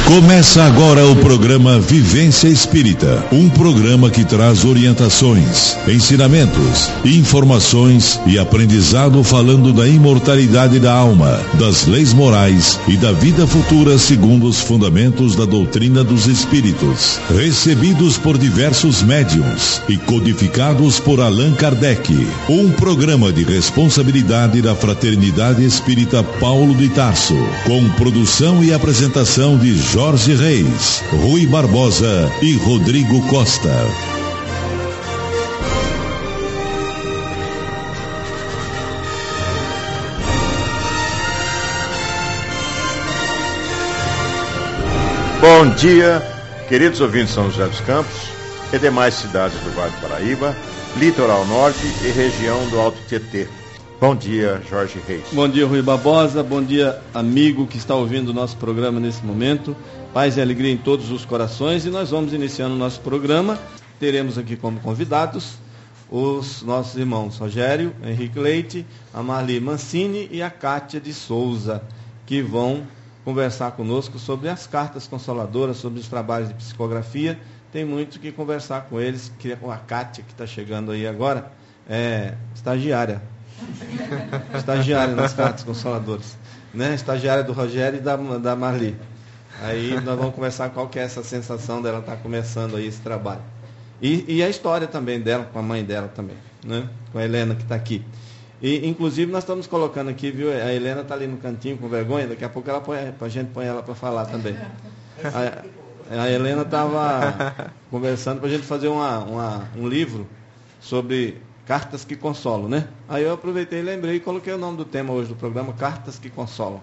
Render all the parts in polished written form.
Começa agora o programa Vivência Espírita, um programa que traz orientações, ensinamentos, informações e aprendizado falando da imortalidade da alma, das leis morais e da vida futura segundo os fundamentos da doutrina dos espíritos, recebidos por diversos médiuns e codificados por Allan Kardec. Um programa de responsabilidade da Fraternidade Espírita Paulo de Tarso, com produção e apresentação de Jorge Reis, Rui Barbosa e Rodrigo Costa. Bom dia, queridos ouvintes de São José dos Campos e demais cidades do Vale do Paraíba, Litoral Norte e região do Alto Tietê. Bom dia, Jorge Reis. Bom dia, Rui Barbosa. Bom dia, amigo que está ouvindo o nosso programa nesse momento. Paz e alegria em todos os corações. E nós vamos iniciando o nosso programa. Teremos aqui como convidados os nossos irmãos Rogério, Henrique Leite, a Marli Mancini e a Kátia de Souza, que vão conversar conosco sobre as cartas consoladoras, sobre os trabalhos de psicografia. Tem muito que conversar com eles. Queria com a Kátia, que está chegando aí agora, estagiária nas cartas consoladoras, né? Estagiária do Rogério e da Marli. Aí nós vamos conversar qual que é essa sensação dela estar começando aí esse trabalho. E a história também dela, com a mãe dela também, né? Com a Helena que está aqui. E, inclusive, nós estamos colocando aqui, viu? A Helena está ali no cantinho com vergonha, daqui a pouco a gente põe ela para falar também. A Helena estava conversando para a gente fazer um livro sobre Cartas que Consolam, né? Aí eu aproveitei e lembrei e coloquei o nome do tema hoje do programa, Cartas que Consolam.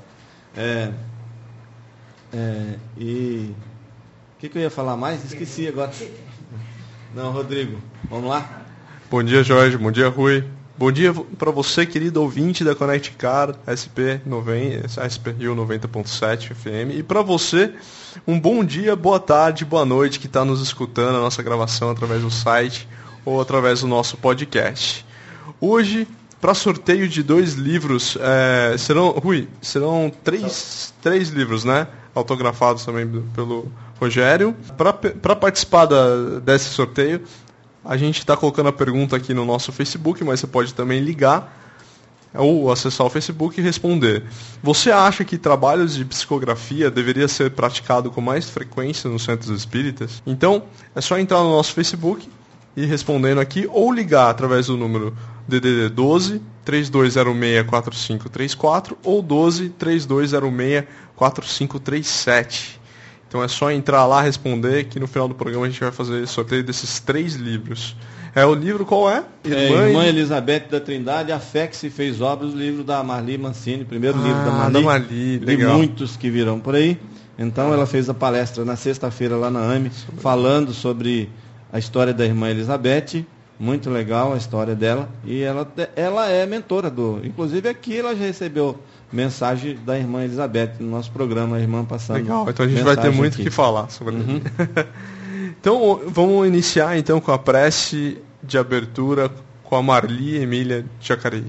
E o que eu ia falar mais? Esqueci agora. Não, Rodrigo, vamos lá? Bom dia, Jorge. Bom dia, Rui. Bom dia para você, querido ouvinte da Connect Car, SP Rio 90.7 FM. E para você, um bom dia, boa tarde, boa noite, que está nos escutando a nossa gravação através do site ou através do nosso podcast. Hoje, para sorteio de 2 livros, serão três livros, né? Autografados também pelo Rogério. Para participar desse sorteio, a gente está colocando a pergunta aqui no nosso Facebook, mas você pode também ligar ou acessar o Facebook e responder. Você acha que trabalhos de psicografia deveria ser praticado com mais frequência nos centros espíritas? Então, é só entrar no nosso Facebook e respondendo aqui, ou ligar através do número DDD 12 3206 4534 ou 12 3206 4537. Então é só entrar lá, responder, que no final do programa a gente vai fazer sorteio desses 3 livros. O livro qual é? Irmã Elizabeth da Trindade, A Fé que se fez obras, o livro da Marli Mancini, primeiro livro da Marli, legal. E muitos que virão por aí. Então ela fez a palestra na sexta-feira lá na AME, falando sobre a história da Irmã Elizabeth. Muito legal a história dela. E ela é mentora inclusive aqui ela já recebeu mensagem da Irmã Elizabeth no nosso programa, a irmã passando. Legal, então a gente vai ter muito o que falar sobre isso. Então vamos iniciar então com a prece de abertura com a Marli Emília de Jacareí.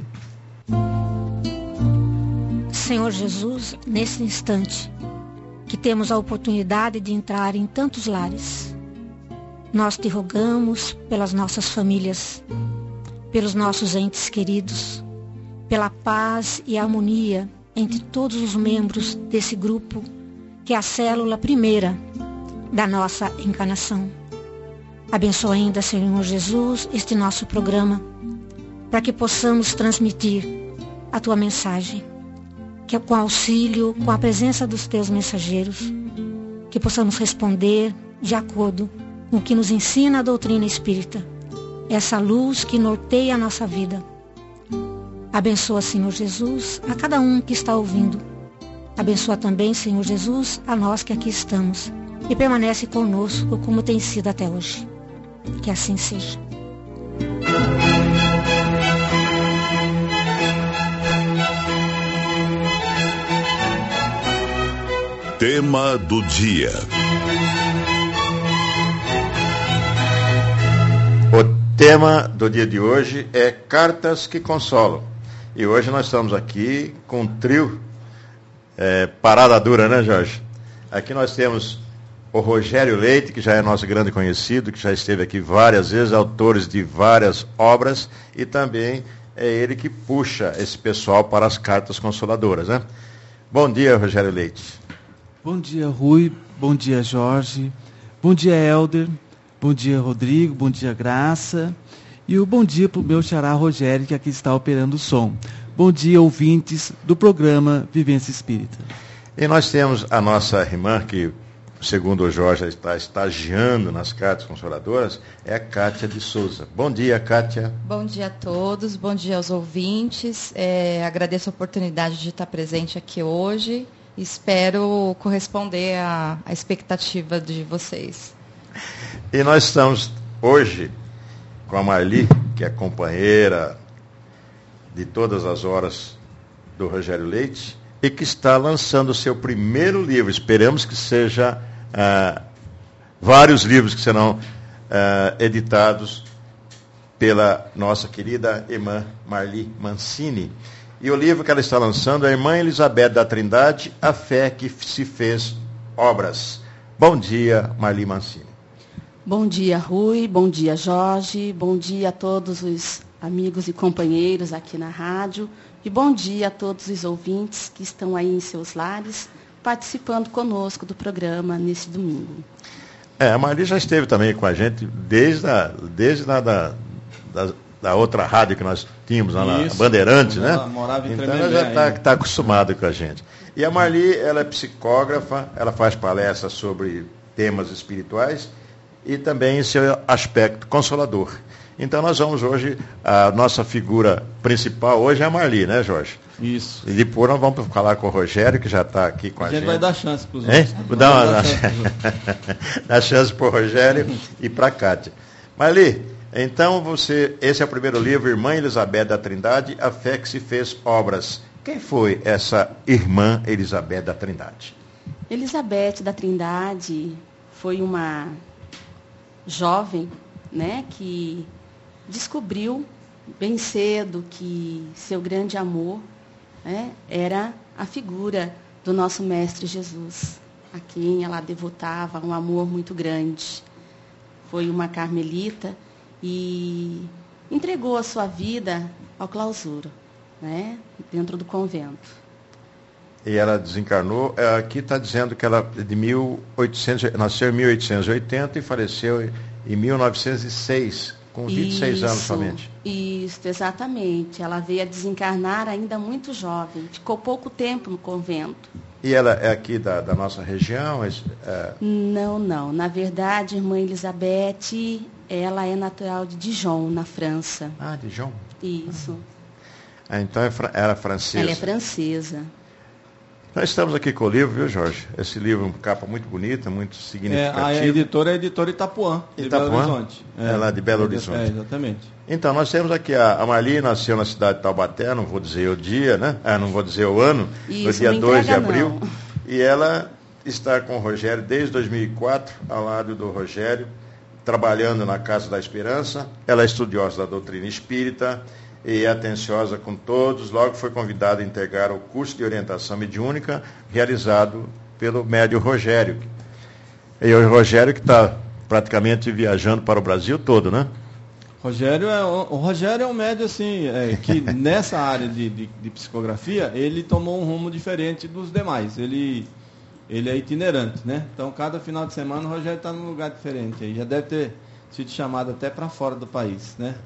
Senhor Jesus, nesse instante que temos a oportunidade de entrar em tantos lares, nós te rogamos pelas nossas famílias, pelos nossos entes queridos, pela paz e harmonia entre todos os membros desse grupo, que é a célula primeira da nossa encarnação. Abençoa ainda, Senhor Jesus, este nosso programa, para que possamos transmitir a tua mensagem, que é com auxílio, com a presença dos teus mensageiros, que possamos responder de acordo com o que nos ensina a doutrina espírita, essa luz que norteia a nossa vida. Abençoa, Senhor Jesus, a cada um que está ouvindo. Abençoa também, Senhor Jesus, a nós que aqui estamos e permanece conosco como tem sido até hoje. Que assim seja. Tema do dia. O tema do dia de hoje é Cartas que Consolam. E hoje nós estamos aqui com um trio, parada dura, né, Jorge? Aqui nós temos o Rogério Leite, que já é nosso grande conhecido, que já esteve aqui várias vezes, autores de várias obras, e também é ele que puxa esse pessoal para as cartas consoladoras, né? Bom dia, Rogério Leite. Bom dia, Rui. Bom dia, Jorge. Bom dia, Helder. Bom dia, Rodrigo. Bom dia, Graça. E o bom dia para o meu xará Rogério, que aqui está operando o som. Bom dia, ouvintes do programa Vivência Espírita. E nós temos a nossa irmã, que, segundo o Jorge, está estagiando nas cartas consoladoras, é a Kátia de Souza. Bom dia, Kátia. Bom dia a todos, bom dia aos ouvintes. Agradeço a oportunidade de estar presente aqui hoje. Espero corresponder à expectativa de vocês. E nós estamos hoje com a Marli, que é companheira de todas as horas do Rogério Leite, e que está lançando o seu primeiro livro. Esperamos que seja vários livros que serão editados pela nossa querida irmã Marli Mancini. E o livro que ela está lançando é Irmã Elizabeth da Trindade, A Fé que se Fez Obras. Bom dia, Marli Mancini. Bom dia, Rui. Bom dia, Jorge. Bom dia a todos os amigos e companheiros aqui na rádio. E bom dia a todos os ouvintes que estão aí em seus lares, participando conosco do programa nesse domingo. A Marli já esteve também com a gente desde da outra rádio que nós tínhamos lá na Bandeirantes, né? Morava em então ela já está acostumada com a gente. E a Marli, ela é psicógrafa, ela faz palestras sobre temas espirituais e também em seu aspecto consolador. Então nós vamos hoje, a nossa figura principal hoje é a Marli, né, Jorge? Isso. E depois nós vamos falar com o Rogério, que já está aqui com a gente. A gente vai dar chance para os outros. Dá chance para o Rogério e para a Kátia. Marli, então esse é o primeiro livro, Irmã Elizabeth da Trindade, A Fé que se Fez Obras. Quem foi essa Irmã Elizabeth da Trindade? Elizabeth da Trindade foi uma jovem, né, que descobriu bem cedo que seu grande amor, né, era a figura do nosso Mestre Jesus, a quem ela devotava um amor muito grande. Foi uma carmelita e entregou a sua vida ao clausura, né, dentro do convento. E ela desencarnou, aqui está dizendo que ela nasceu em 1880 e faleceu em 1906, com 26 anos somente. Isso, exatamente. Ela veio a desencarnar ainda muito jovem, ficou pouco tempo no convento. E ela é aqui da nossa região? Não. Na verdade, irmã Elizabeth, ela é natural de Dijon, na França. Ah, Dijon? Isso. Então ela é francesa. Ela é francesa. Nós estamos aqui com o livro, viu, Jorge? Esse livro, uma capa muito bonita, muito significativa. A editora é a editora Itapuã, de Belo Horizonte. Ela é de Belo Horizonte. Exatamente. Então, nós temos aqui a Marli, nasceu na cidade de Taubaté, não vou dizer o dia, né? Não vou dizer o ano, Isso, no dia 2 de abril. Não. E ela está com o Rogério desde 2004, ao lado do Rogério, trabalhando na Casa da Esperança. Ela é estudiosa da doutrina espírita e é atenciosa com todos. Logo foi convidada a integrar o curso de orientação mediúnica realizado pelo médium Rogério. E o Rogério que está praticamente viajando para o Brasil todo, né? O Rogério é um médium assim, que nessa área de psicografia, ele tomou um rumo diferente dos demais. Ele é itinerante, né? Então, cada final de semana o Rogério está num lugar diferente. Aí já deve ter sido chamado até para fora do país, né?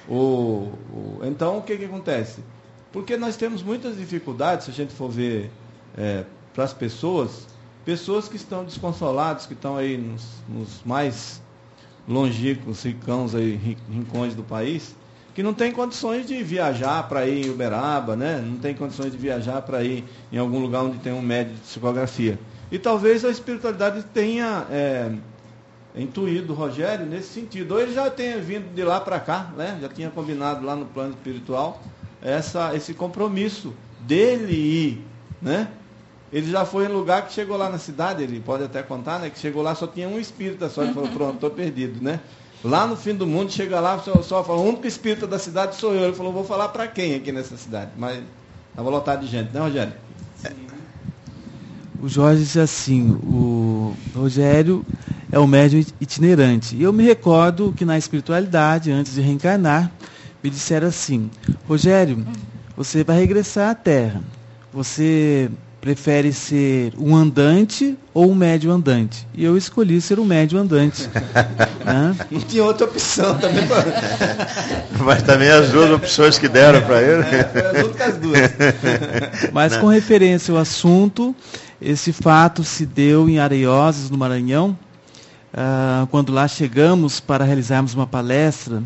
Então, o que acontece? Porque nós temos muitas dificuldades, se a gente for ver para as pessoas que estão desconsoladas, que estão aí nos mais longínquos rincões do país, que não tem condições de viajar para ir em Uberaba, né? Não tem condições de viajar para ir em algum lugar onde tem um médium de psicografia. E talvez a espiritualidade tenha intuído o Rogério nesse sentido. Ou ele já tenha vindo de lá para cá, né? Já tinha combinado lá no plano espiritual esse compromisso dele ir, né? Ele já foi em lugar que chegou lá na cidade, ele pode até contar, né? Que chegou lá, só tinha um espírita só, ele falou, pronto, estou perdido, né? Lá no fim do mundo, chega lá, só fala, o único espírita da cidade sou eu. Ele falou, vou falar para quem aqui nessa cidade? Mas estava lotado de gente, né, Rogério? o Jorge disse assim, o Rogério é um médium itinerante. E eu me recordo que na espiritualidade, antes de reencarnar, me disseram assim, Rogério, você vai regressar à Terra. Você prefere ser um andante ou um médium andante? E eu escolhi ser um médium andante. Né? Não tinha outra opção também. Mas também as duas opções que deram para ele. As outras duas. Mas com referência ao assunto, esse fato se deu em Areioses, no Maranhão, quando lá chegamos para realizarmos uma palestra.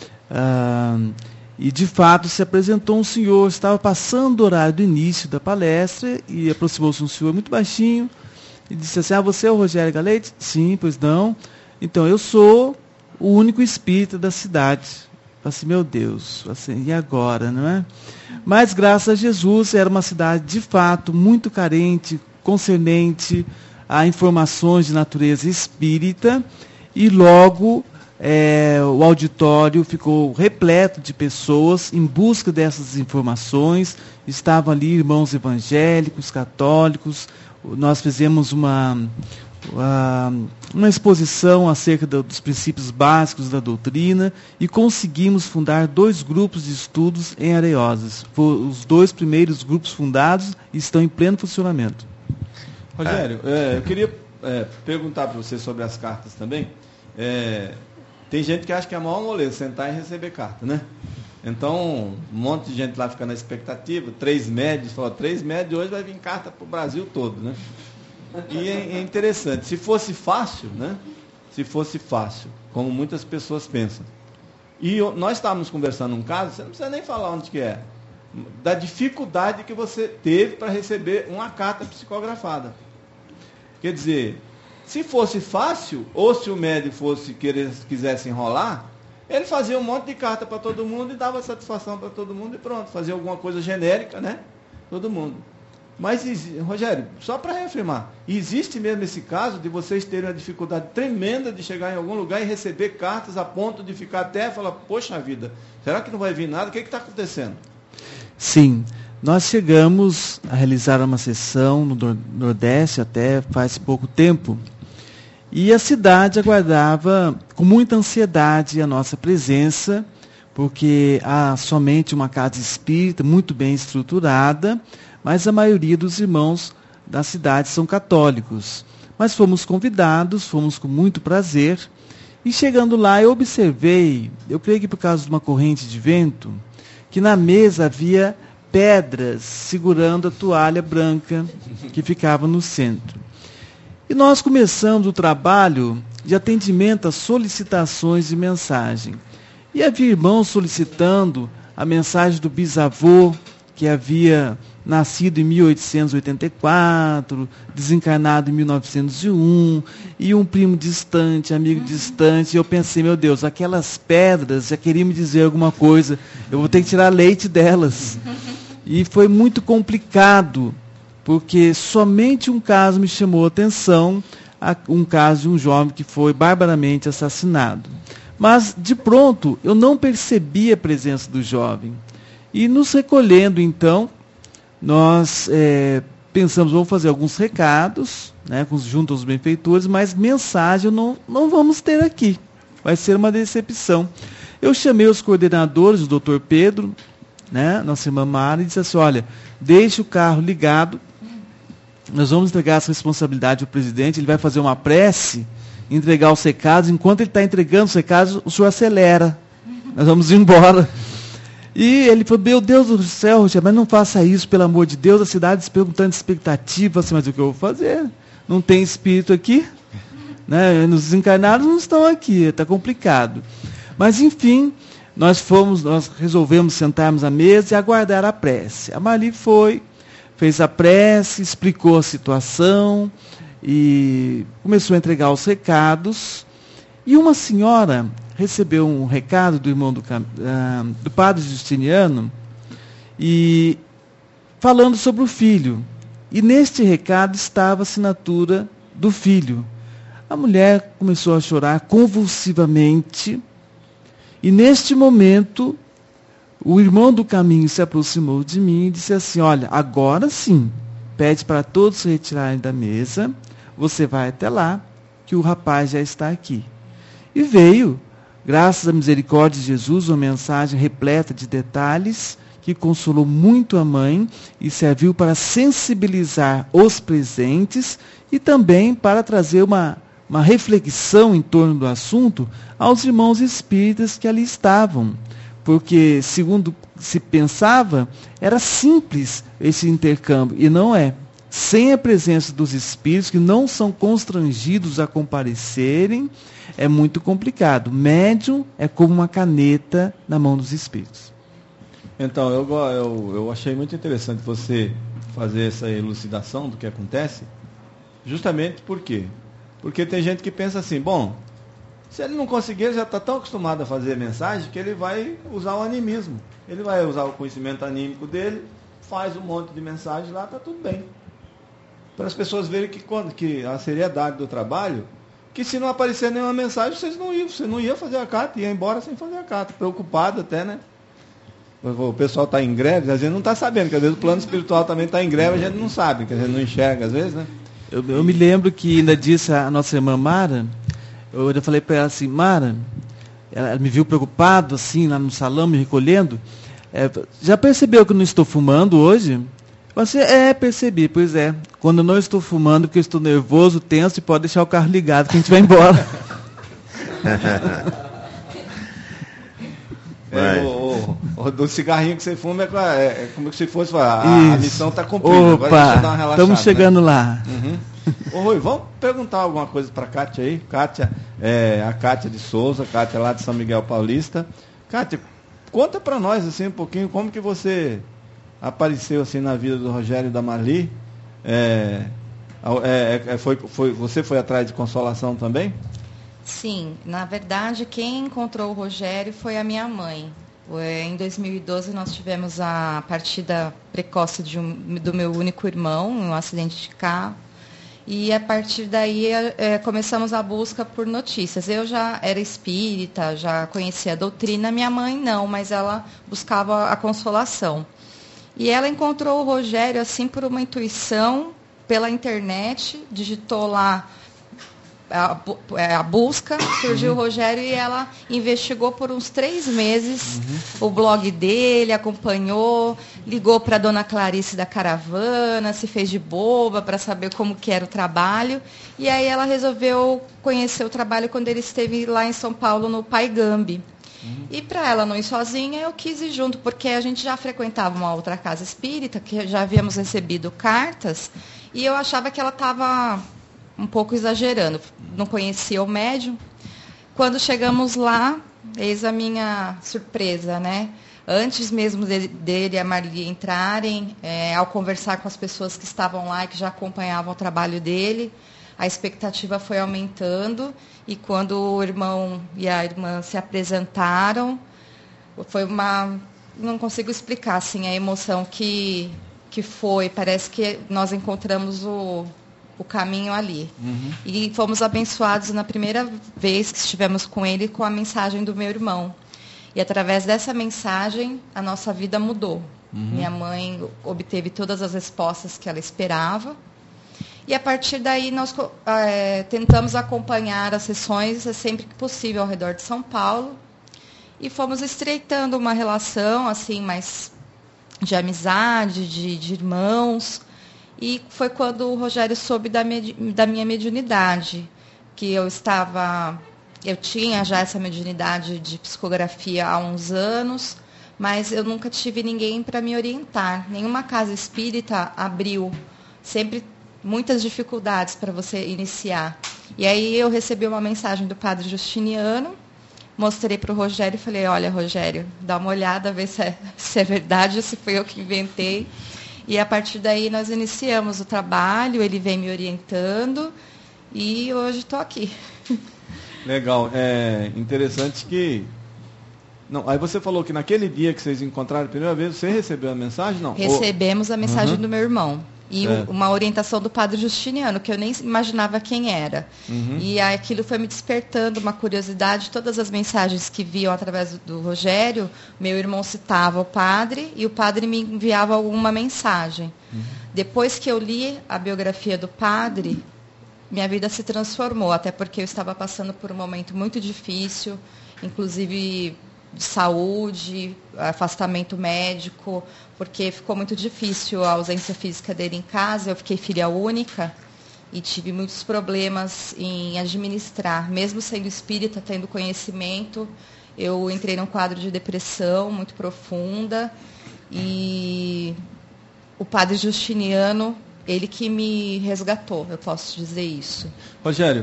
E de fato se apresentou um senhor, estava passando o horário do início da palestra e aproximou-se um senhor muito baixinho e disse assim, você é o Rogério Galete? Sim, pois não. Então, eu sou o único espírita da cidade. Eu falei assim, meu Deus, assim, e agora, não é? Mas graças a Jesus, era uma cidade de fato muito carente, concernente a informações de natureza espírita e logo o auditório ficou repleto de pessoas em busca dessas informações. Estavam ali irmãos evangélicos, católicos. Nós fizemos uma exposição acerca dos princípios básicos da doutrina e conseguimos fundar 2 grupos de estudos em Areioses. Os 2 primeiros grupos fundados estão em pleno funcionamento. Rogério, eu queria perguntar para você sobre as cartas também. Tem gente que acha que é a maior moleza sentar e receber carta, né? Então, um monte de gente lá fica na expectativa, 3 médios, fala, 3 médios hoje vai vir carta para o Brasil todo, né? E é interessante, se fosse fácil, né? Se fosse fácil, como muitas pessoas pensam. E nós estávamos conversando um caso, você não precisa nem falar onde que é, da dificuldade que você teve para receber uma carta psicografada. Quer dizer, se fosse fácil, ou se o médium quisesse enrolar, ele fazia um monte de carta para todo mundo e dava satisfação para todo mundo e pronto, fazia alguma coisa genérica, né? Todo mundo. Mas, Rogério, só para reafirmar, existe mesmo esse caso de vocês terem uma dificuldade tremenda de chegar em algum lugar e receber cartas a ponto de ficar até e falar, poxa vida, será que não vai vir nada? O que está acontecendo? Sim, nós chegamos a realizar uma sessão no Nordeste até faz pouco tempo. E a cidade aguardava com muita ansiedade a nossa presença, porque há somente uma casa espírita muito bem estruturada, mas a maioria dos irmãos da cidade são católicos. Mas fomos convidados, fomos com muito prazer, e chegando lá eu observei, eu creio que por causa de uma corrente de vento, que na mesa havia pedras segurando a toalha branca que ficava no centro. E nós começamos o trabalho de atendimento às solicitações de mensagem. E havia irmãos solicitando a mensagem do bisavô, que havia nascido em 1884, desencarnado em 1901, e um primo distante, amigo distante. E eu pensei, meu Deus, aquelas pedras já queriam me dizer alguma coisa, eu vou ter que tirar leite delas. E foi muito complicado, porque somente um caso me chamou a atenção, um caso de um jovem que foi barbaramente assassinado. Mas, de pronto, eu não percebi a presença do jovem. E nos recolhendo, então, nós pensamos, vamos fazer alguns recados, né, junto aos benfeitores, mas mensagem não vamos ter aqui. Vai ser uma decepção. Eu chamei os coordenadores, o doutor Pedro, né, nossa irmã Mara, e disse assim, olha, deixe o carro ligado, nós vamos entregar essa responsabilidade ao presidente, ele vai fazer uma prece, entregar os recados, enquanto ele está entregando os recados, o senhor acelera, nós vamos embora. E ele falou, meu Deus do céu, mas não faça isso, pelo amor de Deus, a cidade se perguntando expectativa, assim, mas o que eu vou fazer? Não tem espírito aqui? Né? Os desencarnados não estão aqui, está complicado. Mas, enfim, nós resolvemos sentarmos à mesa e aguardar a prece. A Marli fez a prece, explicou a situação e começou a entregar os recados. E uma senhora recebeu um recado do irmão do padre Justiniano, e falando sobre o filho. E neste recado estava a assinatura do filho. A mulher começou a chorar convulsivamente, e neste momento o irmão do caminho se aproximou de mim e disse assim, olha, agora sim, pede para todos se retirarem da mesa, você vai até lá, que o rapaz já está aqui. E veio, graças à misericórdia de Jesus, uma mensagem repleta de detalhes, que consolou muito a mãe e serviu para sensibilizar os presentes e também para trazer uma reflexão em torno do assunto aos irmãos espíritas que ali estavam. Porque, segundo se pensava, era simples esse intercâmbio, e não é. Sem a presença dos espíritos, que não são constrangidos a comparecerem, é muito complicado. Médium é como uma caneta na mão dos espíritos. Então, eu achei muito interessante você fazer essa elucidação do que acontece, justamente por quê? Porque tem gente que pensa assim, bom, se ele não conseguir, ele já está tão acostumado a fazer mensagem que ele vai usar o animismo. Ele vai usar o conhecimento anímico dele, faz um monte de mensagem lá, está tudo bem. Para as pessoas verem que a seriedade do trabalho, que se não aparecer nenhuma mensagem, você não ia fazer a carta, ia embora sem fazer a carta, preocupado até, né? O pessoal está em greve, a gente não está sabendo, que às vezes o plano espiritual também está em greve, a gente não sabe, que a gente não enxerga às vezes, né? Eu me lembro que ainda disse a nossa irmã Mara, eu já falei para ela assim, Mara, ela me viu preocupado assim, lá no salão, me recolhendo, já percebeu que eu não estou fumando hoje? Você, percebi, pois é, quando eu não estou fumando, porque eu estou nervoso, tenso, e pode deixar o carro ligado, que a gente vai embora. Do cigarrinho que você fuma é como se fosse a missão está cumprida. Opa, agora deixa eu dar uma relaxada, estamos chegando, né? Lá. Uhum. Ô Rui, vamos perguntar alguma coisa para a Kátia aí. Kátia, a Kátia de Souza, Kátia lá de São Miguel Paulista. Kátia, conta para nós assim um pouquinho como que você apareceu assim na vida do Rogério e da Marli. Você foi atrás de consolação também? Sim, na verdade quem encontrou o Rogério foi a minha mãe. Em 2012 nós tivemos a partida precoce do meu único irmão, em um acidente de carro. E a partir daí começamos a busca por notícias. Eu já era espírita, já conhecia a doutrina, minha mãe não, mas ela buscava a consolação. E ela encontrou o Rogério assim por uma intuição, pela internet, digitou lá a busca, surgiu o Rogério e ela investigou por uns 3 meses o blog dele, acompanhou, ligou para a dona Clarice da Caravana, se fez de boba para saber como que era o trabalho, e aí ela resolveu conhecer o trabalho quando ele esteve lá em São Paulo, no Pai Gambi. E para ela não ir sozinha, eu quis ir junto, porque a gente já frequentava uma outra casa espírita, que já havíamos recebido cartas, e eu achava que ela estava um pouco exagerando, não conhecia o médium. Quando chegamos lá, eis a minha surpresa, né? Antes mesmo dele e a Marli entrarem, ao conversar com as pessoas que estavam lá e que já acompanhavam o trabalho dele, a expectativa foi aumentando, e quando o irmão e a irmã se apresentaram, foi não consigo explicar assim, a emoção que foi, parece que nós encontramos o caminho ali. E fomos abençoados na primeira vez que estivemos com ele com a mensagem do meu irmão. E através dessa mensagem, a nossa vida mudou. Minha mãe obteve todas as respostas que ela esperava. E a partir daí, nós tentamos acompanhar as sessões sempre que possível ao redor de São Paulo. E fomos estreitando uma relação assim, mais de amizade, de irmãos. E foi quando o Rogério soube da minha mediunidade, que eu tinha já essa mediunidade de psicografia há uns anos, mas eu nunca tive ninguém para me orientar. Nenhuma casa espírita abriu, sempre muitas dificuldades para você iniciar. E aí eu recebi uma mensagem do padre Justiniano, mostrei para o Rogério e falei, olha, Rogério, dá uma olhada, ver se é verdade ou se foi eu que inventei. E a partir daí nós iniciamos o trabalho, ele vem me orientando e hoje estou aqui. Legal, é interessante que... Não, aí você falou que naquele dia que vocês encontraram a primeira vez, você recebeu a mensagem? Não? Recebemos a mensagem do meu irmão. E uma orientação do padre Justiniano, que eu nem imaginava quem era. E aquilo foi me despertando uma curiosidade. Todas as mensagens que viam através do Rogério, meu irmão citava o padre e o padre me enviava alguma mensagem. Depois que eu li a biografia do padre, minha vida se transformou, até porque eu estava passando por um momento muito difícil, inclusive de saúde, afastamento médico, porque ficou muito difícil a ausência física dele em casa. Eu fiquei filha única e tive muitos problemas em administrar, mesmo sendo espírita, tendo conhecimento. Eu entrei num quadro de depressão muito profunda e o padre Justiniano, ele que me resgatou, eu posso dizer isso. Rogério,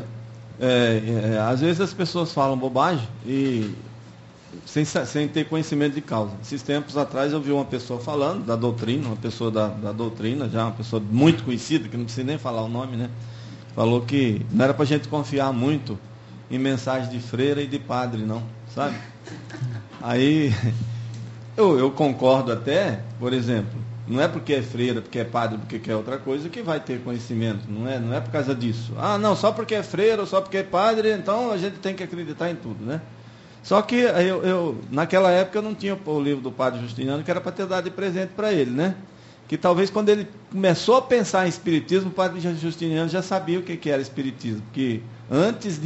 às vezes as pessoas falam bobagem e sem ter conhecimento de causa. Esses tempos atrás eu vi uma pessoa falando da doutrina, uma pessoa da doutrina, já uma pessoa muito conhecida, que não precisa nem falar o nome, né? Falou que não era para a gente confiar muito em mensagem de freira e de padre, não, sabe? Aí, eu concordo até, por exemplo, não é porque é freira, porque é padre, porque quer outra coisa, que vai ter conhecimento, não é por causa disso. Ah, não, só porque é freira ou só porque é padre, então a gente tem que acreditar em tudo, né? Só que eu naquela época eu não tinha o livro do padre Justiniano, que era para ter dado de presente para ele, né? Que talvez quando ele começou a pensar em espiritismo, o padre Justiniano já sabia o que era espiritismo. Porque antes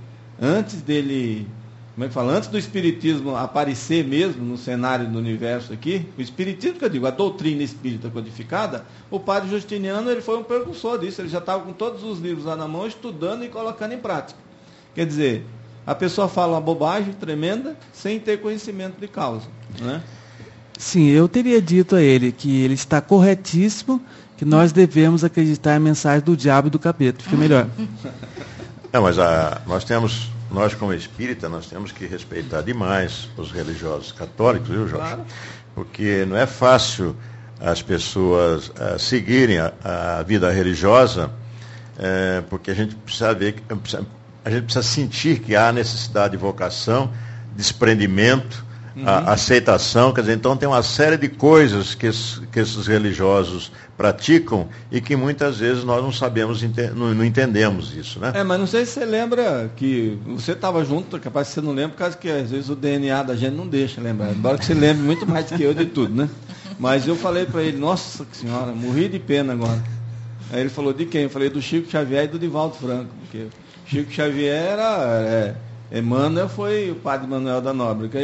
dele, como é que fala? Antes do espiritismo aparecer mesmo no cenário do universo aqui, o espiritismo, que eu digo, a doutrina espírita codificada, o padre Justiniano, ele foi um precursor disso. Ele já estava com todos os livros lá na mão, estudando e colocando em prática. Quer dizer, a pessoa fala uma bobagem tremenda sem ter conhecimento de causa, né? Sim, eu teria dito a ele que ele está corretíssimo, que nós devemos acreditar em mensagem do diabo e do capeta. Fica melhor. Mas nós como espírita, nós temos que respeitar demais os religiosos católicos, viu, Jorge? Claro. Porque não é fácil as pessoas seguirem a vida religiosa, porque a gente precisa ver, a gente precisa sentir que há necessidade de vocação, desprendimento, aceitação. Quer dizer, então tem uma série de coisas que esses religiosos praticam e que muitas vezes nós não sabemos, não entendemos isso, né? Mas não sei se você lembra que você estava junto, capaz que você não lembra, por causa que às vezes o DNA da gente não deixa lembrar, embora que você lembre muito mais que eu de tudo, né? Mas eu falei para ele, nossa senhora, morri de pena agora. Aí ele falou, de quem? Eu falei, do Chico Xavier e do Divaldo Franco, porque Chico Xavier era... Emmanuel foi o padre Manuel da Nóbrega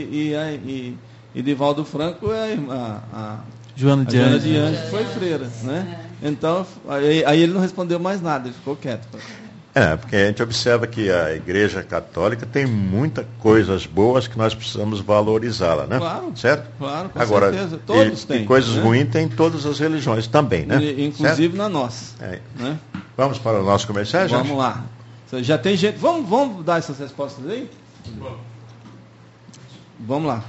e Divaldo Franco é a Joana de Anjos, que foi freira, né? Então, aí ele não respondeu mais nada, ele ficou quieto. Porque a gente observa que a Igreja Católica tem muitas coisas boas que nós precisamos valorizá-la, né? Claro, certo? Claro, com Agora, certeza. Todos têm. E coisas ruins tem em todas as religiões também, né? Inclusive certo? Na nossa. Né? Vamos para o nosso comercial, gente? Vamos lá. Já tem gente. Vamos dar essas respostas aí? Vamos lá.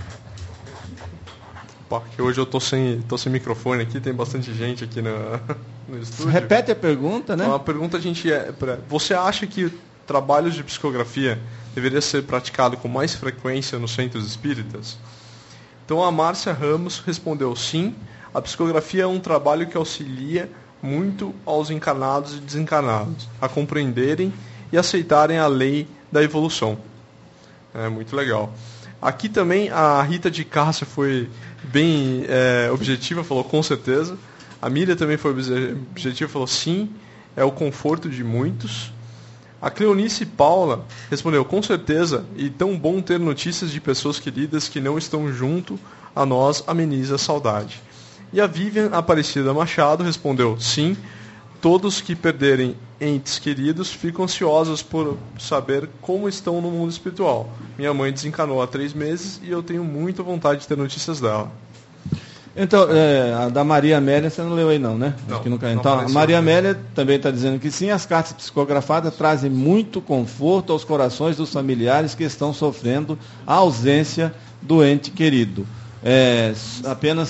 Porque hoje eu tô sem microfone aqui, tem bastante gente aqui no estúdio. Repete a pergunta, né? Então, a pergunta você acha que trabalhos de psicografia deveria ser praticado com mais frequência nos centros espíritas? Então a Márcia Ramos respondeu sim. A psicografia é um trabalho que auxilia muito aos encarnados e desencarnados a compreenderem e aceitarem a lei da evolução. É muito legal. Aqui também a Rita de Cássia foi bem objetiva, falou com certeza. A Miriam também foi objetiva, falou sim, é o conforto de muitos. A Cleonice Paula respondeu com certeza, e tão bom ter notícias de pessoas queridas que não estão junto a nós, ameniza a saudade. E a Vivian Aparecida Machado respondeu sim, todos que perderem entes queridos ficam ansiosos por saber como estão no mundo espiritual. Minha mãe desencanou há 3 meses e eu tenho muita vontade de ter notícias dela. Então, a da Maria Amélia você não leu aí não, né? Não, acho que nunca. Então, a Maria Amélia também está dizendo que sim, as cartas psicografadas trazem muito conforto aos corações dos familiares que estão sofrendo a ausência do ente querido. Apenas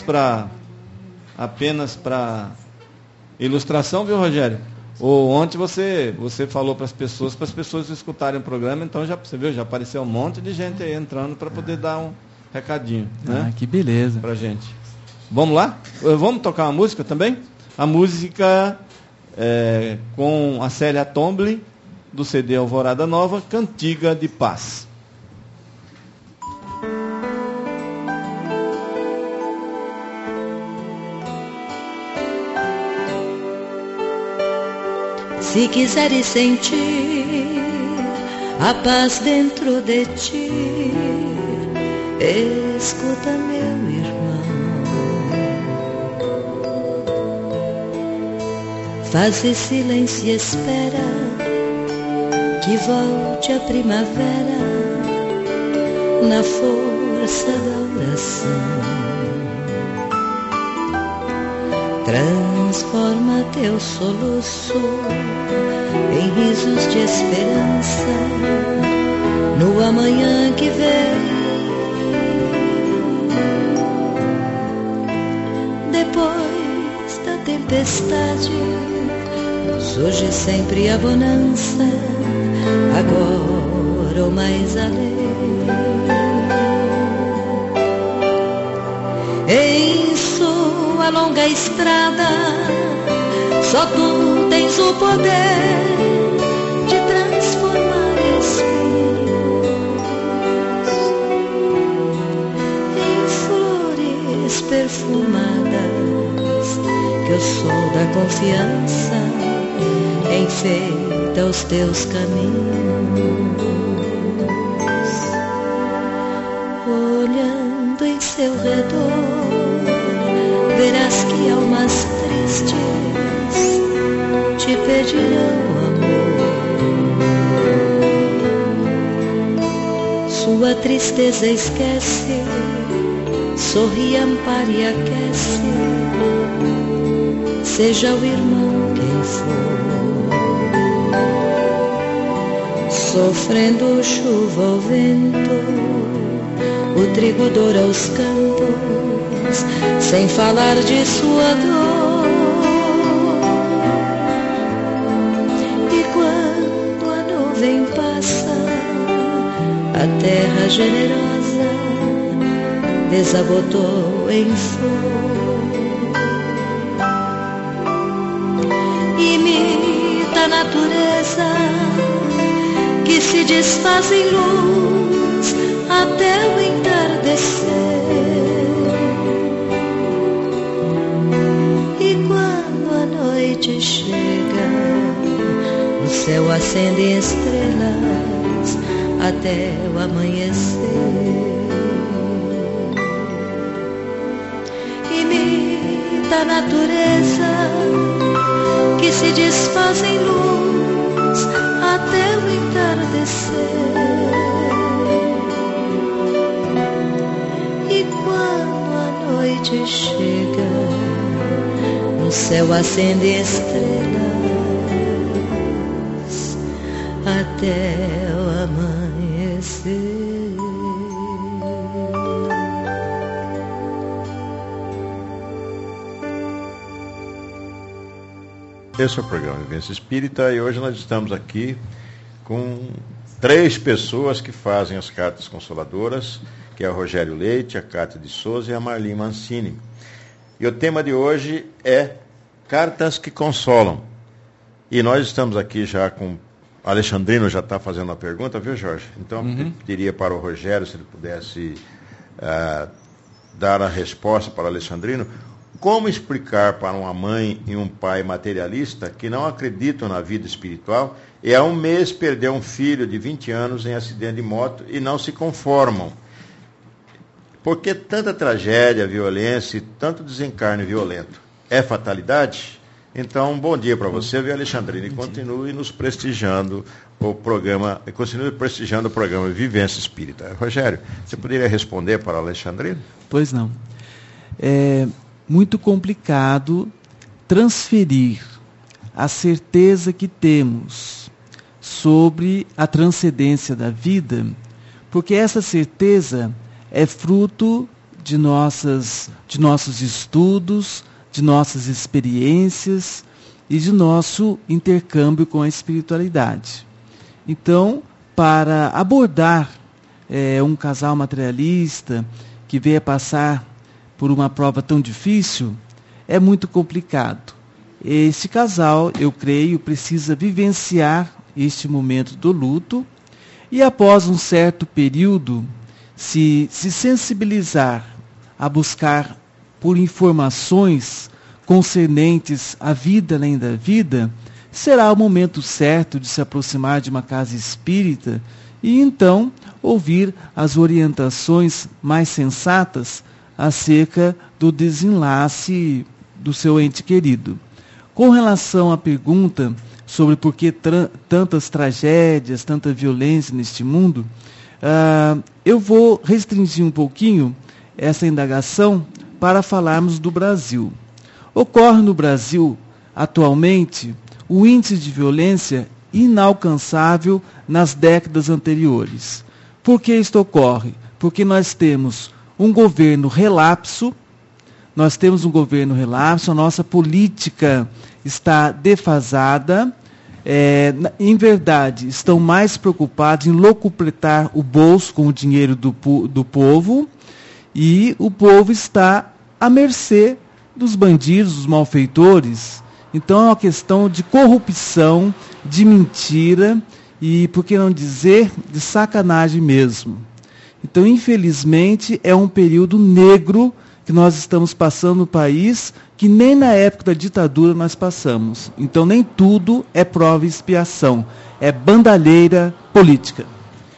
para ilustração, viu, Rogério? Ontem você falou para as pessoas escutarem o programa, então você viu, já apareceu um monte de gente aí entrando para poder dar um recadinho, né? Que beleza. Pra gente. Vamos lá? Vamos tocar uma música também? A música com a Célia Tomblin, do CD Alvorada Nova, Cantiga de Paz. Se quiseres sentir a paz dentro de ti, escuta, meu irmão. Faze silêncio e espera que volte a primavera na força da oração. Transforma teu soluço em risos de esperança no amanhã que vem. Depois da tempestade surge sempre a bonança, agora ou mais além. Em sua longa estrada, só tu tens o poder de transformar espinhos em flores perfumadas, que o sol da confiança enfeita os teus caminhos. Olhando em seu redor, verás que almas tristes te pedirão amor. Sua tristeza esquece, sorri, ampare e aquece, seja o irmão quem for. Sofrendo chuva ou vento, o trigo doura os campos, sem falar de sua dor. E quando a nuvem passa, a terra generosa desabotou em flor. Imita a natureza que se desfaz em luz até o entardecer. E quando a noite chega, o céu acende estrelas até o amanhecer. Imita a natureza que se desfaz em luz até o entardecer. E quando a noite chega, no céu acende estrelas até o amanhecer. Esse é o programa Vivência Espírita e hoje nós estamos aqui com 3 pessoas que fazem as cartas consoladoras, que é o Rogério Leite, a Cátia de Souza e a Marli Mancini. E o tema de hoje é Cartas que Consolam. E nós estamos aqui já com... Alexandrino já está fazendo a pergunta, viu, Jorge? Então, eu pediria para o Rogério, se ele pudesse dar a resposta para o Alexandrino. Como explicar para uma mãe e um pai materialista que não acreditam na vida espiritual e há um mês perdeu um filho de 20 anos em acidente de moto e não se conformam? Por que tanta tragédia, violência e tanto desencarne violento? É fatalidade? Então, bom dia para você, viu, Alexandrino? E continue nos prestigiando o programa, Vivência Espírita. Rogério, você poderia responder para o Alexandrino? Pois não. É muito complicado transferir a certeza que temos sobre a transcendência da vida, porque essa certeza é fruto de nossos estudos, de nossas experiências e de nosso intercâmbio com a espiritualidade. Então, para abordar um casal materialista que venha passar por uma prova tão difícil, é muito complicado, Este casal, eu creio, precisa vivenciar este momento do luto e, após um certo período, se sensibilizar a buscar por informações concernentes à vida além da vida, será o momento certo de se aproximar de uma casa espírita e então ouvir as orientações mais sensatas acerca do desenlace do seu ente querido. Com relação à pergunta sobre por que tantas tragédias, tanta violência neste mundo, eu vou restringir um pouquinho essa indagação para falarmos do Brasil. Ocorre no Brasil, atualmente, o índice de violência inalcançável nas décadas anteriores. Por que isto ocorre? Porque nós temos um governo relapso, a nossa política está defasada, em verdade, estão mais preocupados em locupletar o bolso com o dinheiro do povo, e o povo está à mercê dos bandidos, dos malfeitores. Então é uma questão de corrupção, de mentira e, por que não dizer, de sacanagem mesmo. Então, infelizmente, é um período negro que nós estamos passando no país, que nem na época da ditadura nós passamos. Então, nem tudo é prova e expiação. É bandalheira política.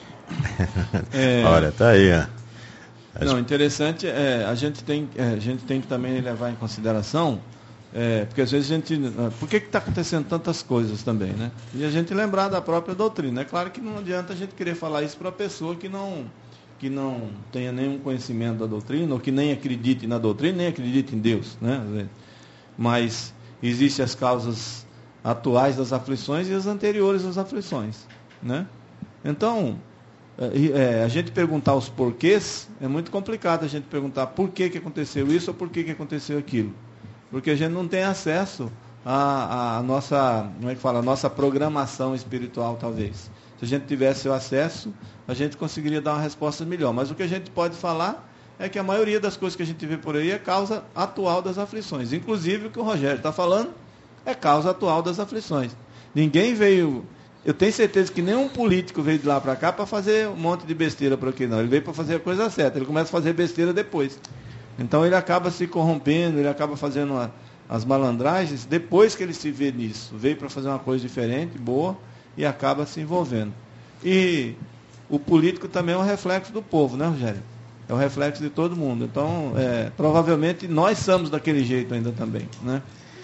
Olha, tá aí. Não, interessante, a gente tem que também levar em consideração, porque às vezes por que está acontecendo tantas coisas também, né? E a gente lembrar da própria doutrina. É claro que não adianta a gente querer falar isso para a pessoa que não tenha nenhum conhecimento da doutrina, ou que nem acredite na doutrina, nem acredite em Deus, né? Mas existem as causas atuais das aflições e as anteriores às aflições, né? Então, a gente perguntar os porquês, é muito complicado a gente perguntar por que aconteceu isso ou por que aconteceu aquilo. Porque a gente não tem acesso à nossa, como é que fala, a nossa programação espiritual, talvez. Se a gente tivesse o acesso, a gente conseguiria dar uma resposta melhor. Mas o que a gente pode falar é que a maioria das coisas que a gente vê por aí é causa atual das aflições. Inclusive o que o Rogério está falando é causa atual das aflições. Ninguém veio... Eu tenho certeza que nenhum político veio de lá para cá para fazer um monte de besteira por aqui, não. Ele veio para fazer a coisa certa. Ele começa a fazer besteira depois. Então ele acaba se corrompendo, ele acaba fazendo as malandragens depois que ele se vê nisso. Veio para fazer uma coisa diferente, boa, e acaba se envolvendo. E o político também é um reflexo do povo, né, Rogério? É um reflexo de todo mundo. Então, provavelmente, nós somos daquele jeito ainda também, né?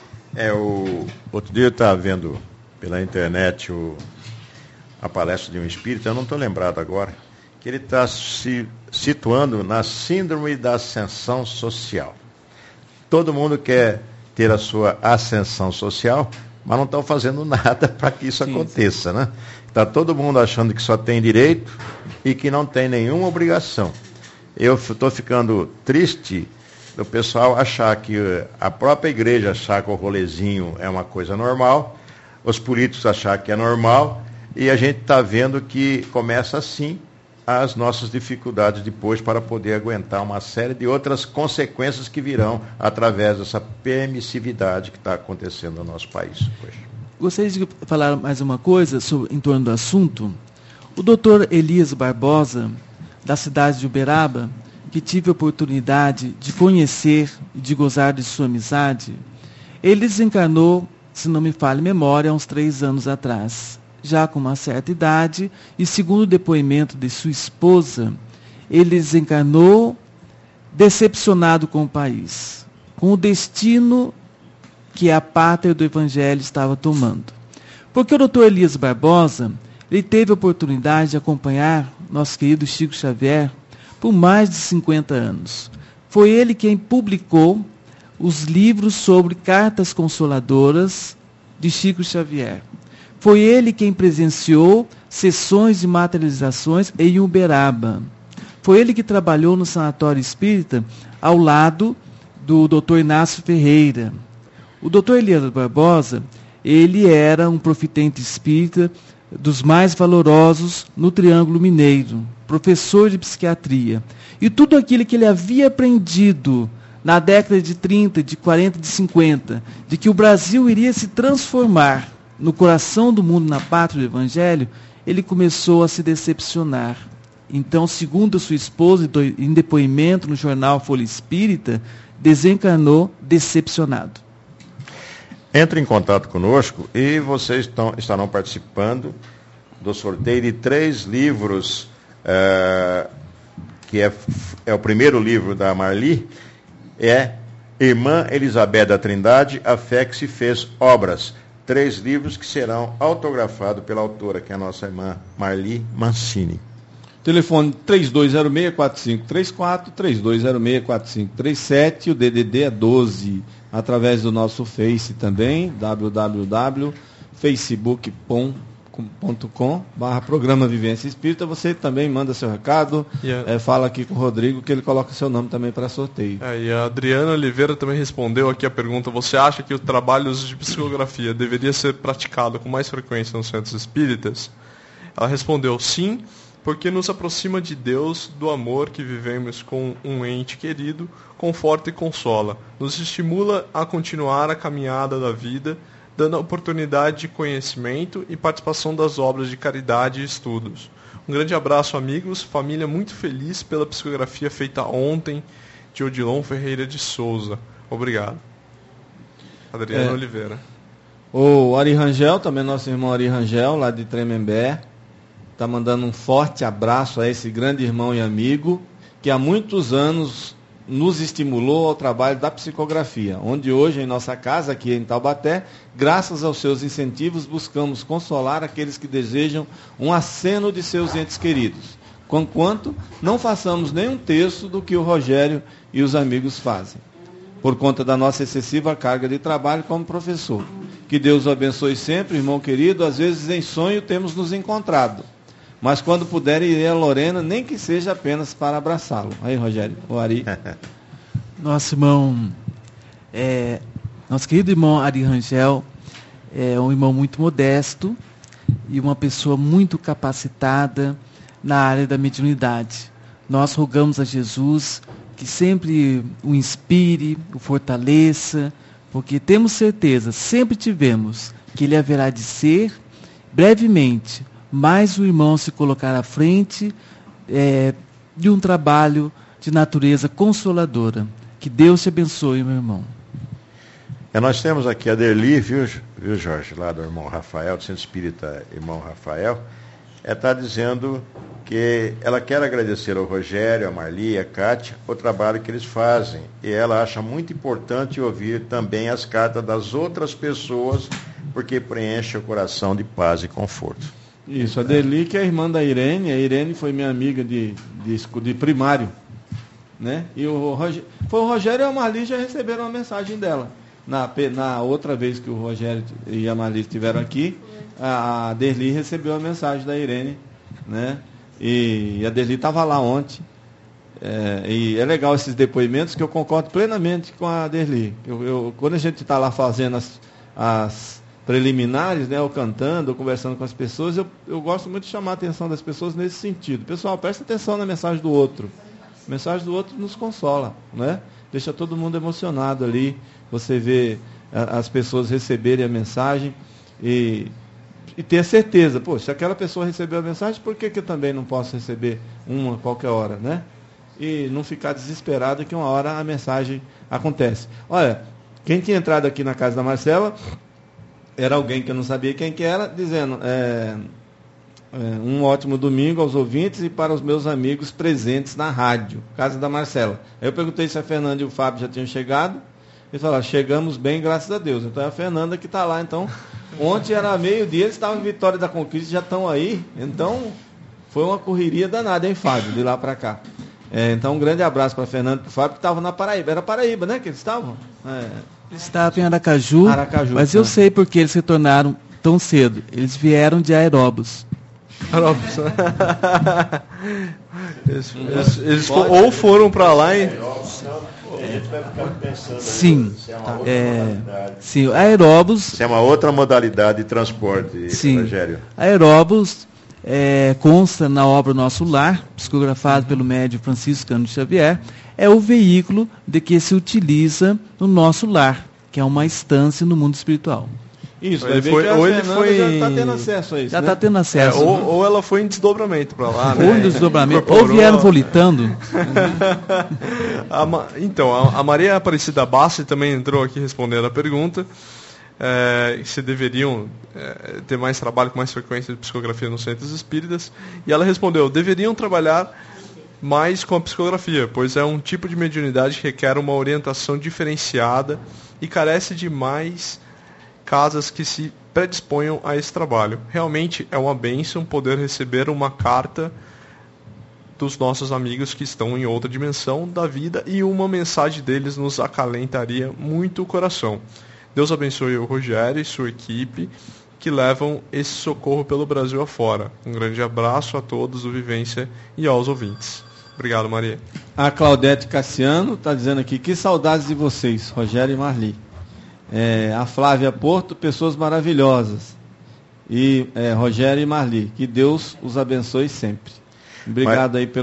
Outro dia eu estava vendo pela internet a palestra de um espírita, eu não estou lembrado agora, que ele está se situando na síndrome da ascensão social. Todo mundo quer ter a sua ascensão social, mas não estão fazendo nada para que isso aconteça, né? Está todo mundo achando que só tem direito e que não tem nenhuma obrigação. Eu estou ficando triste do pessoal achar que a própria igreja achar que o rolezinho é uma coisa normal, os políticos achar que é normal, e a gente está vendo que começa assim as nossas dificuldades depois para poder aguentar uma série de outras consequências que virão através dessa permissividade que está acontecendo no nosso país hoje. Gostaria de falar mais uma coisa em torno do assunto. O doutor Elias Barbosa, da cidade de Uberaba, que tive a oportunidade de conhecer e de gozar de sua amizade, ele desencarnou, se não me falha a memória, há uns 3 anos atrás, já com uma certa idade, e segundo o depoimento de sua esposa, ele desencarnou decepcionado com o país, com o destino que a pátria do Evangelho estava tomando. Porque o doutor Elias Barbosa, ele teve a oportunidade de acompanhar nosso querido Chico Xavier por mais de 50 anos. Foi ele quem publicou os livros sobre cartas consoladoras de Chico Xavier. Foi ele quem presenciou sessões de materializações em Uberaba. Foi ele que trabalhou no sanatório espírita ao lado do Dr. Inácio Ferreira. O Dr. Elias Barbosa, ele era um profitente espírita dos mais valorosos no Triângulo Mineiro, professor de psiquiatria. E tudo aquilo que ele havia aprendido na década de 30, de 40, de 50, de que o Brasil iria se transformar no coração do mundo, na pátria do Evangelho, ele começou a se decepcionar. Então, segundo a sua esposa, em depoimento no jornal Folha Espírita, desencarnou decepcionado. Entre em contato conosco e vocês estarão participando do sorteio de 3 livros, que é o primeiro livro da Marli, é Irmã Elizabeth da Trindade, A Fé que se Fez Obras. 3 livros que serão autografados pela autora, que é a nossa irmã Marli Mancini. Telefone 3206-4534, 3206-4537, o DDD é 12, através do nosso Face também, www.facebook.com/programa Vivência Espírita. Você também manda seu recado, fala aqui com o Rodrigo, que ele coloca seu nome também para sorteio. E a Adriana Oliveira também respondeu aqui a pergunta: você acha que o trabalho de psicografia deveria ser praticado com mais frequência nos centros espíritas? Ela respondeu sim, porque nos aproxima de Deus, do amor que vivemos com um ente querido, conforta e consola. Nos estimula a continuar a caminhada da vida, dando a oportunidade de conhecimento e participação das obras de caridade e estudos. Um grande abraço, amigos. Família muito feliz pela psicografia feita ontem, de Odilon Ferreira de Souza. Obrigado. Adriana Oliveira. O Ari Rangel, também nosso irmão Ari Rangel, lá de Tremembé, está mandando um forte abraço a esse grande irmão e amigo que há muitos anos nos estimulou ao trabalho da psicografia, onde hoje em nossa casa, aqui em Taubaté, graças aos seus incentivos, buscamos consolar aqueles que desejam um aceno de seus entes queridos, conquanto não façamos nem um terço do que o Rogério e os amigos fazem, por conta da nossa excessiva carga de trabalho como professor. Que Deus o abençoe sempre, irmão querido. Às vezes em sonho temos nos encontrado, mas quando puder, irei a Lorena, nem que seja apenas para abraçá-lo. Aí, Rogério, o Ari. Nosso irmão, nosso querido irmão Ari Rangel, é um irmão muito modesto e uma pessoa muito capacitada na área da mediunidade. Nós rogamos a Jesus que sempre o inspire, o fortaleça, porque temos certeza, sempre tivemos, que ele haverá de ser, brevemente, mais o irmão se colocar à frente de um trabalho de natureza consoladora. Que Deus te abençoe, meu irmão. Nós temos aqui a Derli, viu, Jorge, lá do irmão Rafael, do Centro Espírita Irmão Rafael, está dizendo que ela quer agradecer ao Rogério, a Marli e a Kátia o trabalho que eles fazem. E ela acha muito importante ouvir também as cartas das outras pessoas, porque preenche o coração de paz e conforto. Isso, a Deli, que é a irmã da Irene. A Irene foi minha amiga de primário, né? E o Rogério e a Marli já receberam uma mensagem dela. Na outra vez que o Rogério e a Marli estiveram aqui, a Deli recebeu a mensagem da Irene, né? E a Deli estava lá ontem. E é legal esses depoimentos, que eu concordo plenamente com a Deli. Quando a gente está lá fazendo as preliminares, né, ou cantando, ou conversando com as pessoas, eu gosto muito de chamar a atenção das pessoas nesse sentido. Pessoal, presta atenção na mensagem do outro. A mensagem do outro nos consola, né? Deixa todo mundo emocionado ali. Você vê as pessoas receberem a mensagem e ter certeza, pô, se aquela pessoa recebeu a mensagem, por que eu também não posso receber uma a qualquer hora, né? E não ficar desesperado que uma hora a mensagem acontece. Olha, quem tinha entrado aqui na casa da Marcela era alguém que eu não sabia quem que era, dizendo, um ótimo domingo aos ouvintes e para os meus amigos presentes na rádio, casa da Marcela. Aí eu perguntei se a Fernanda e o Fábio já tinham chegado. Eles falaram, chegamos bem, graças a Deus. Então é a Fernanda que está lá. Então, ontem era meio-dia, eles estavam em Vitória da Conquista, já estão aí. Então, foi uma correria danada, hein, Fábio, de lá para cá. Então, um grande abraço para a Fernanda e para o Fábio, que estavam na Paraíba. Era Paraíba, né, que eles estavam? Eles estavam em Aracaju, mas eu sei porque eles retornaram tão cedo. Eles vieram de Aeróbus. Eles ou foram para lá e... Sim, sim, Aeróbus... Isso é uma outra modalidade de transporte, sim, Rogério. Aeróbus consta na obra Nosso Lar, psicografado pelo médium Franciscano Xavier. é o veículo de que se utiliza no nosso lar, que é uma instância no mundo espiritual. Isso, ele foi, ou ele foi já está tendo acesso a isso. Já está tendo acesso. Ou ela foi em desdobramento para lá, né? Ou em desdobramento, ou vieram volitando. Então, a Maria Aparecida Bassi também entrou aqui respondendo a pergunta. Se deveriam ter mais trabalho com mais frequência de psicografia nos centros espíritas. E ela respondeu, deveriam trabalhar mais com a psicografia, pois é um tipo de mediunidade que requer uma orientação diferenciada e carece de mais casas que se predisponham a esse trabalho. Realmente é uma bênção poder receber uma carta dos nossos amigos que estão em outra dimensão da vida e uma mensagem deles nos acalentaria muito o coração. Deus abençoe o Rogério e sua equipe que levam esse socorro pelo Brasil afora. Um grande abraço a todos do Vivência e aos ouvintes. Obrigado, Maria. A Claudete Cassiano está dizendo aqui, que saudades de vocês, Rogério e Marli. A Flávia Porto, pessoas maravilhosas. E Rogério e Marli, que Deus os abençoe sempre. Obrigado aí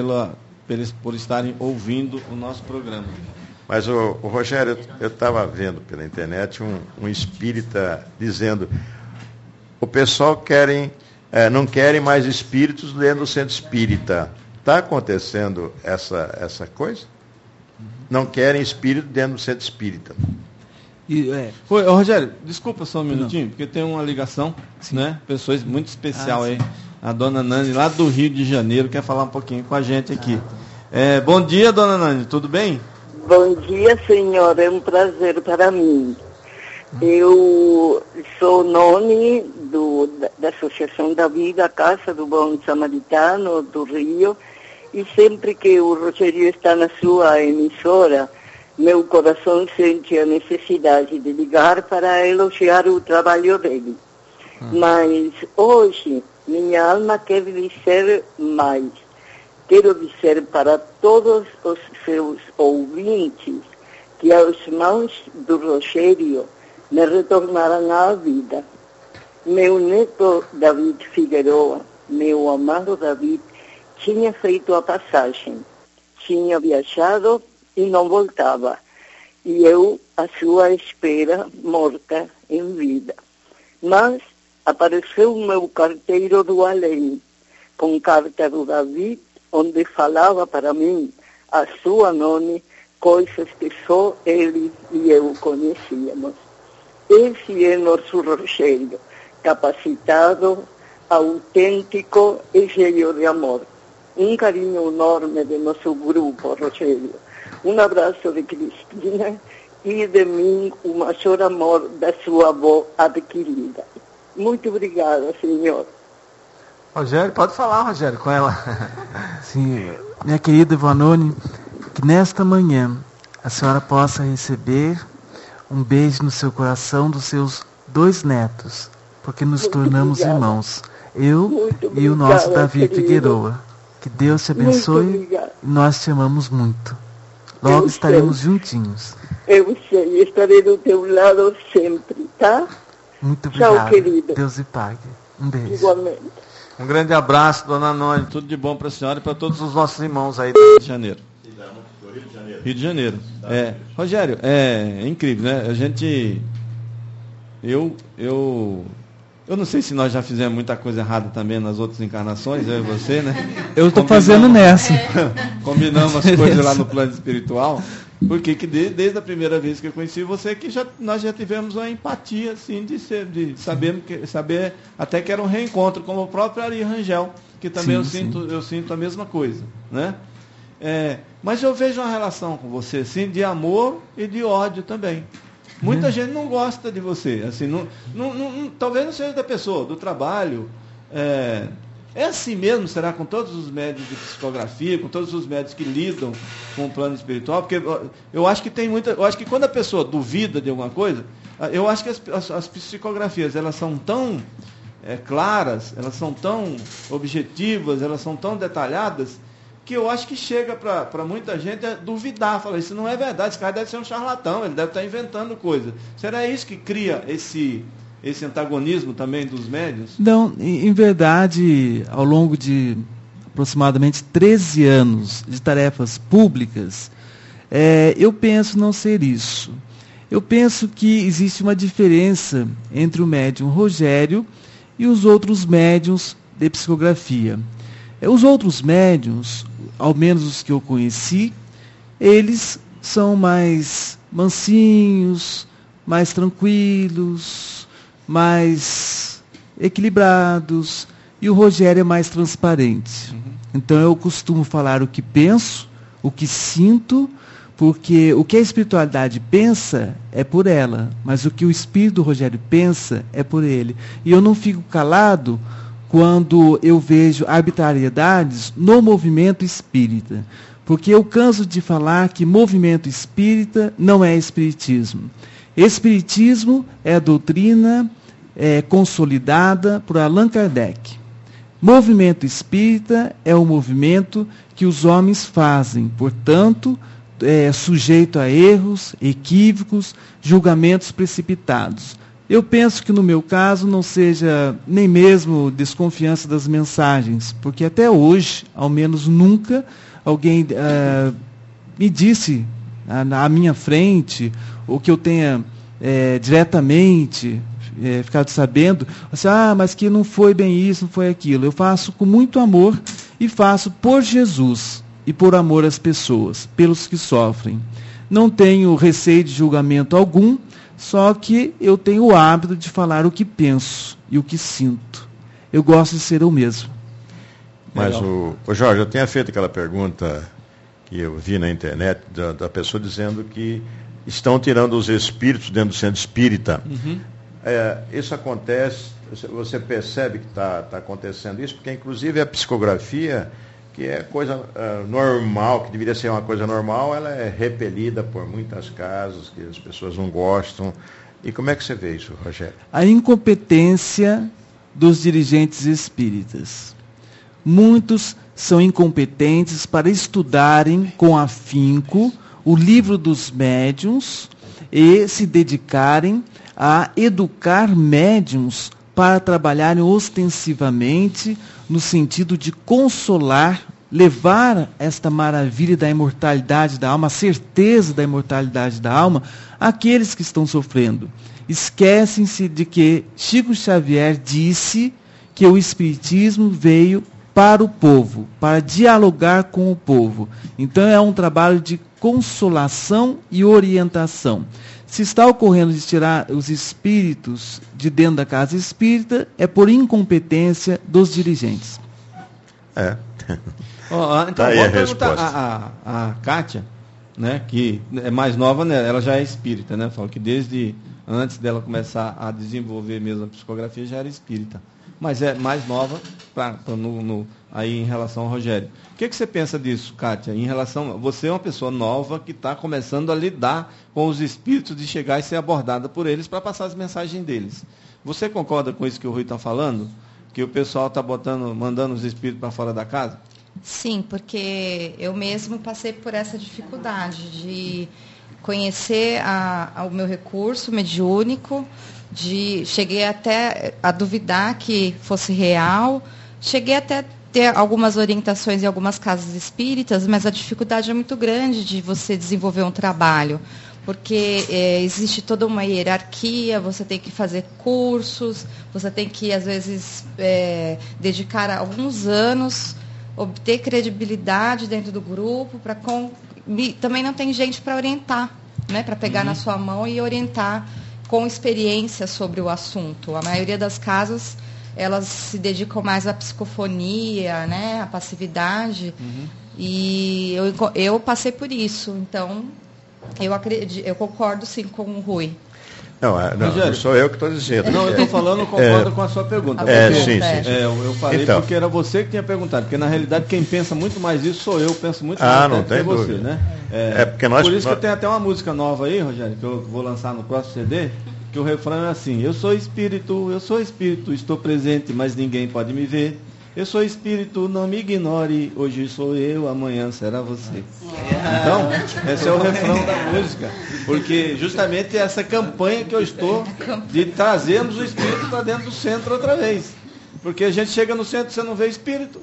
por estarem ouvindo o nosso programa. Mas o Rogério, eu estava vendo pela internet um espírita dizendo, o pessoal não querem mais espíritos dentro do centro espírita. Está acontecendo essa coisa? Não querem espírito dentro do centro espírita. Rogério, desculpa só um minutinho, porque tem uma ligação, né? Pessoas muito especial aí. A dona Nani, lá do Rio de Janeiro, quer falar um pouquinho com a gente aqui. Bom dia, dona Nani, tudo bem? Bom dia, senhor, é um prazer para mim. Eu sou Noni da Associação da Vida, Casa do Bom Samaritano, do Rio, e sempre que o Rogério está na sua emissora, meu coração sente a necessidade de ligar para elogiar o trabalho dele. Mas hoje, minha alma quer dizer mais. Quero dizer para todos os seus ouvintes que as mãos do Rogério me retornaram à vida. Meu neto David Figueroa, meu amado David, tinha feito a passagem. Tinha viajado e não voltava. E eu, à sua espera, morta em vida. Mas apareceu o meu carteiro do além, com carta do David, onde falava para mim, a sua Noni, coisas que só ele e eu conhecíamos. Esse é nosso Rogério, capacitado, autêntico e cheio de amor. Um carinho enorme de nosso grupo, Rogério. Um abraço de Cristina e de mim o maior amor da sua avó adquirida. Muito obrigada, senhor. Rogério, pode falar, Rogério, com ela. Sim, minha querida Ivonone, que nesta manhã a senhora possa receber um beijo no seu coração dos seus 2 netos, porque nos tornamos irmãos, eu e o nosso David Figueroa. Que Deus te abençoe e nós te amamos muito. Logo estaremos juntinhos. Eu sei, estarei do teu lado sempre, tá? Muito obrigado. Tchau, querido. Deus lhe pague. Um beijo. Igualmente. Um grande abraço, dona Noni. Tudo de bom para a senhora e para todos os nossos irmãos aí do Rio de Janeiro. Rio de Janeiro. Rogério, é incrível, né? A gente... Eu não sei se nós já fizemos muita coisa errada também nas outras encarnações, eu e você, né? Eu estou fazendo nessa. Combinamos as coisas lá no plano espiritual, porque desde a primeira vez que eu conheci você, nós já tivemos uma empatia, assim, de saber até que era um reencontro, como o próprio Ari Rangel, que também eu sinto a mesma coisa, né? Mas eu vejo uma relação com você, assim, de amor e de ódio também. Muita gente não gosta de você, assim, talvez não seja da pessoa, do trabalho. É assim mesmo, será, com todos os médios de psicografia, com todos os médios que lidam com o plano espiritual? Porque eu acho que eu acho que quando a pessoa duvida de alguma coisa, eu acho que as psicografias, elas são tão claras, elas são tão objetivas, elas são tão detalhadas, que eu acho que chega para muita gente a duvidar, falar, isso não é verdade, esse cara deve ser um charlatão, ele deve estar inventando coisa. Será isso que cria esse antagonismo também dos médiuns? Não, em verdade, ao longo de aproximadamente 13 anos de tarefas públicas, eu penso não ser isso. Eu penso que existe uma diferença entre o médium Rogério e os outros médiuns de psicografia. Os outros médiuns, ao menos os que eu conheci, eles são mais mansinhos, mais tranquilos, mais equilibrados, e o Rogério é mais transparente. Então eu costumo falar o que penso, o que sinto, porque o que a espiritualidade pensa é por ela, mas o que o espírito do Rogério pensa é por ele. E eu não fico calado quando eu vejo arbitrariedades no movimento espírita, porque eu canso de falar que movimento espírita não é espiritismo. Espiritismo é a doutrina consolidada por Allan Kardec. Movimento espírita é o movimento que os homens fazem, portanto, sujeito a erros, equívocos, julgamentos precipitados. Eu penso que no meu caso não seja nem mesmo desconfiança das mensagens, porque até hoje, ao menos nunca, alguém me disse à minha frente, ou que eu tenha diretamente ficado sabendo, assim, mas que não foi bem isso, não foi aquilo. Eu faço com muito amor e faço por Jesus e por amor às pessoas, pelos que sofrem. Não tenho receio de julgamento algum, só que eu tenho o hábito de falar o que penso e o que sinto. Eu gosto de ser eu mesmo. Mas, o Jorge, eu tinha feito aquela pergunta que eu vi na internet da pessoa dizendo que estão tirando os espíritos dentro do centro espírita. Isso acontece, você percebe que está acontecendo isso, porque inclusive a psicografia, que é coisa normal, que deveria ser uma coisa normal, ela é repelida por muitas casas, que as pessoas não gostam. E como é que você vê isso, Rogério? A incompetência dos dirigentes espíritas. Muitos são incompetentes para estudarem com afinco o livro dos médiuns e se dedicarem a educar médiuns para trabalharem ostensivamente no sentido de consolar, levar esta maravilha da imortalidade da alma, a certeza da imortalidade da alma, àqueles que estão sofrendo. Esquecem-se de que Chico Xavier disse que o Espiritismo veio para o povo, para dialogar com o povo. Então é um trabalho de consolação e orientação. Se está ocorrendo de tirar os espíritos de dentro da casa espírita, é por incompetência dos dirigentes. Então, vou perguntar a Kátia, né, que é mais nova, né, ela já é espírita, né? Falou que desde antes dela começar a desenvolver mesmo a psicografia, já era espírita. Mas é mais nova aí em relação ao Rogério. O que você pensa disso, Kátia? Em relação, você é uma pessoa nova que está começando a lidar com os espíritos, de chegar e ser abordada por eles para passar as mensagens deles. Você concorda com isso que o Rui está falando? Que o pessoal está mandando os espíritos para fora da casa? Sim, porque eu mesmo passei por essa dificuldade de conhecer o meu recurso mediúnico, cheguei até a duvidar que fosse real, cheguei até ter algumas orientações em algumas casas espíritas, mas a dificuldade é muito grande de você desenvolver um trabalho, porque existe toda uma hierarquia, você tem que fazer cursos, você tem que, às vezes, dedicar alguns anos, obter credibilidade dentro do grupo, também não tem gente para orientar, né, para pegar na sua mão e orientar com experiência sobre o assunto. A maioria das casas, elas se dedicam mais à psicofonia, né, à passividade, e eu passei por isso. Então, eu concordo sim com o Rui. Não sou eu que estou dizendo. Não, eu estou falando, concordo com a sua pergunta. Sim. Eu falei então, porque era você que tinha perguntado, porque na realidade quem pensa muito mais isso sou eu, penso muito mais não tem você, dúvida. né? Porque por isso que eu tenho até uma música nova aí, Rogério, que eu vou lançar no próximo CD, que o refrão é assim: eu sou espírito, estou presente, mas ninguém pode me ver. Eu sou espírito, não me ignore, hoje sou eu, amanhã será você. Então, esse é o refrão da música, porque justamente essa campanha que eu estou de trazermos o espírito para dentro do centro outra vez. Porque a gente chega no centro, você não vê espírito.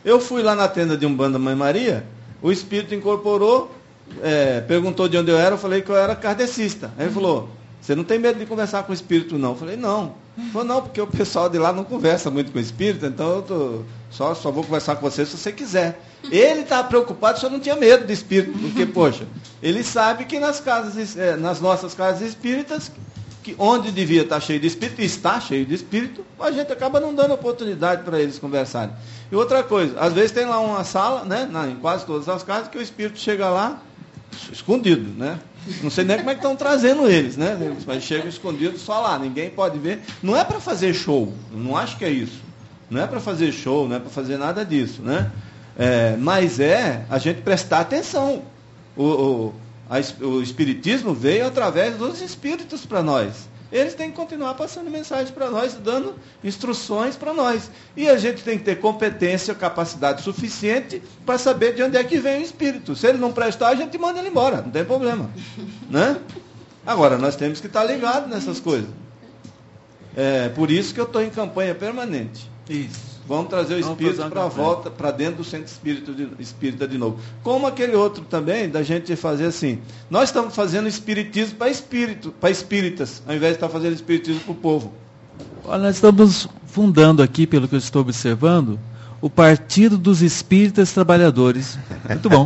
Eu fui lá na tenda de Umbanda Mãe Maria, o espírito incorporou, perguntou de onde eu era, eu falei que eu era kardecista. Aí ele falou, você não tem medo de conversar com o espírito, não? Eu falei, não. Ele falou, não, porque o pessoal de lá não conversa muito com o espírito, então eu só vou conversar com você se você quiser. Ele estava preocupado se eu não tinha medo de espírito, porque, poxa, ele sabe que nas nossas casas espíritas, que onde devia estar cheio de espírito, e está cheio de espírito, a gente acaba não dando oportunidade para eles conversarem. E outra coisa, às vezes tem lá uma sala, né, em quase todas as casas, que o espírito chega lá escondido, né? Não sei nem como é que estão trazendo eles, né? Mas chegam escondidos só lá, ninguém pode ver. Não é para fazer show, não acho que é isso. Não é para fazer show, não é para fazer nada disso, né? Mas a gente prestar atenção. O Espiritismo veio através dos espíritos para nós. Eles têm que continuar passando mensagens para nós, dando instruções para nós. E a gente tem que ter competência, capacidade suficiente para saber de onde é que vem o espírito. Se ele não prestar, a gente manda ele embora, não tem problema. Né? Agora, nós temos que estar ligados nessas coisas. Por isso que eu estou em campanha permanente. Isso. Vamos trazer o espírito para volta, para dentro do centro espírita de novo. Como aquele outro também, da gente fazer assim. Nós estamos fazendo espiritismo para espíritas, ao invés de estar fazendo espiritismo para o povo. Olha, nós estamos fundando aqui, pelo que eu estou observando, o Partido dos Espíritas Trabalhadores. Muito bom.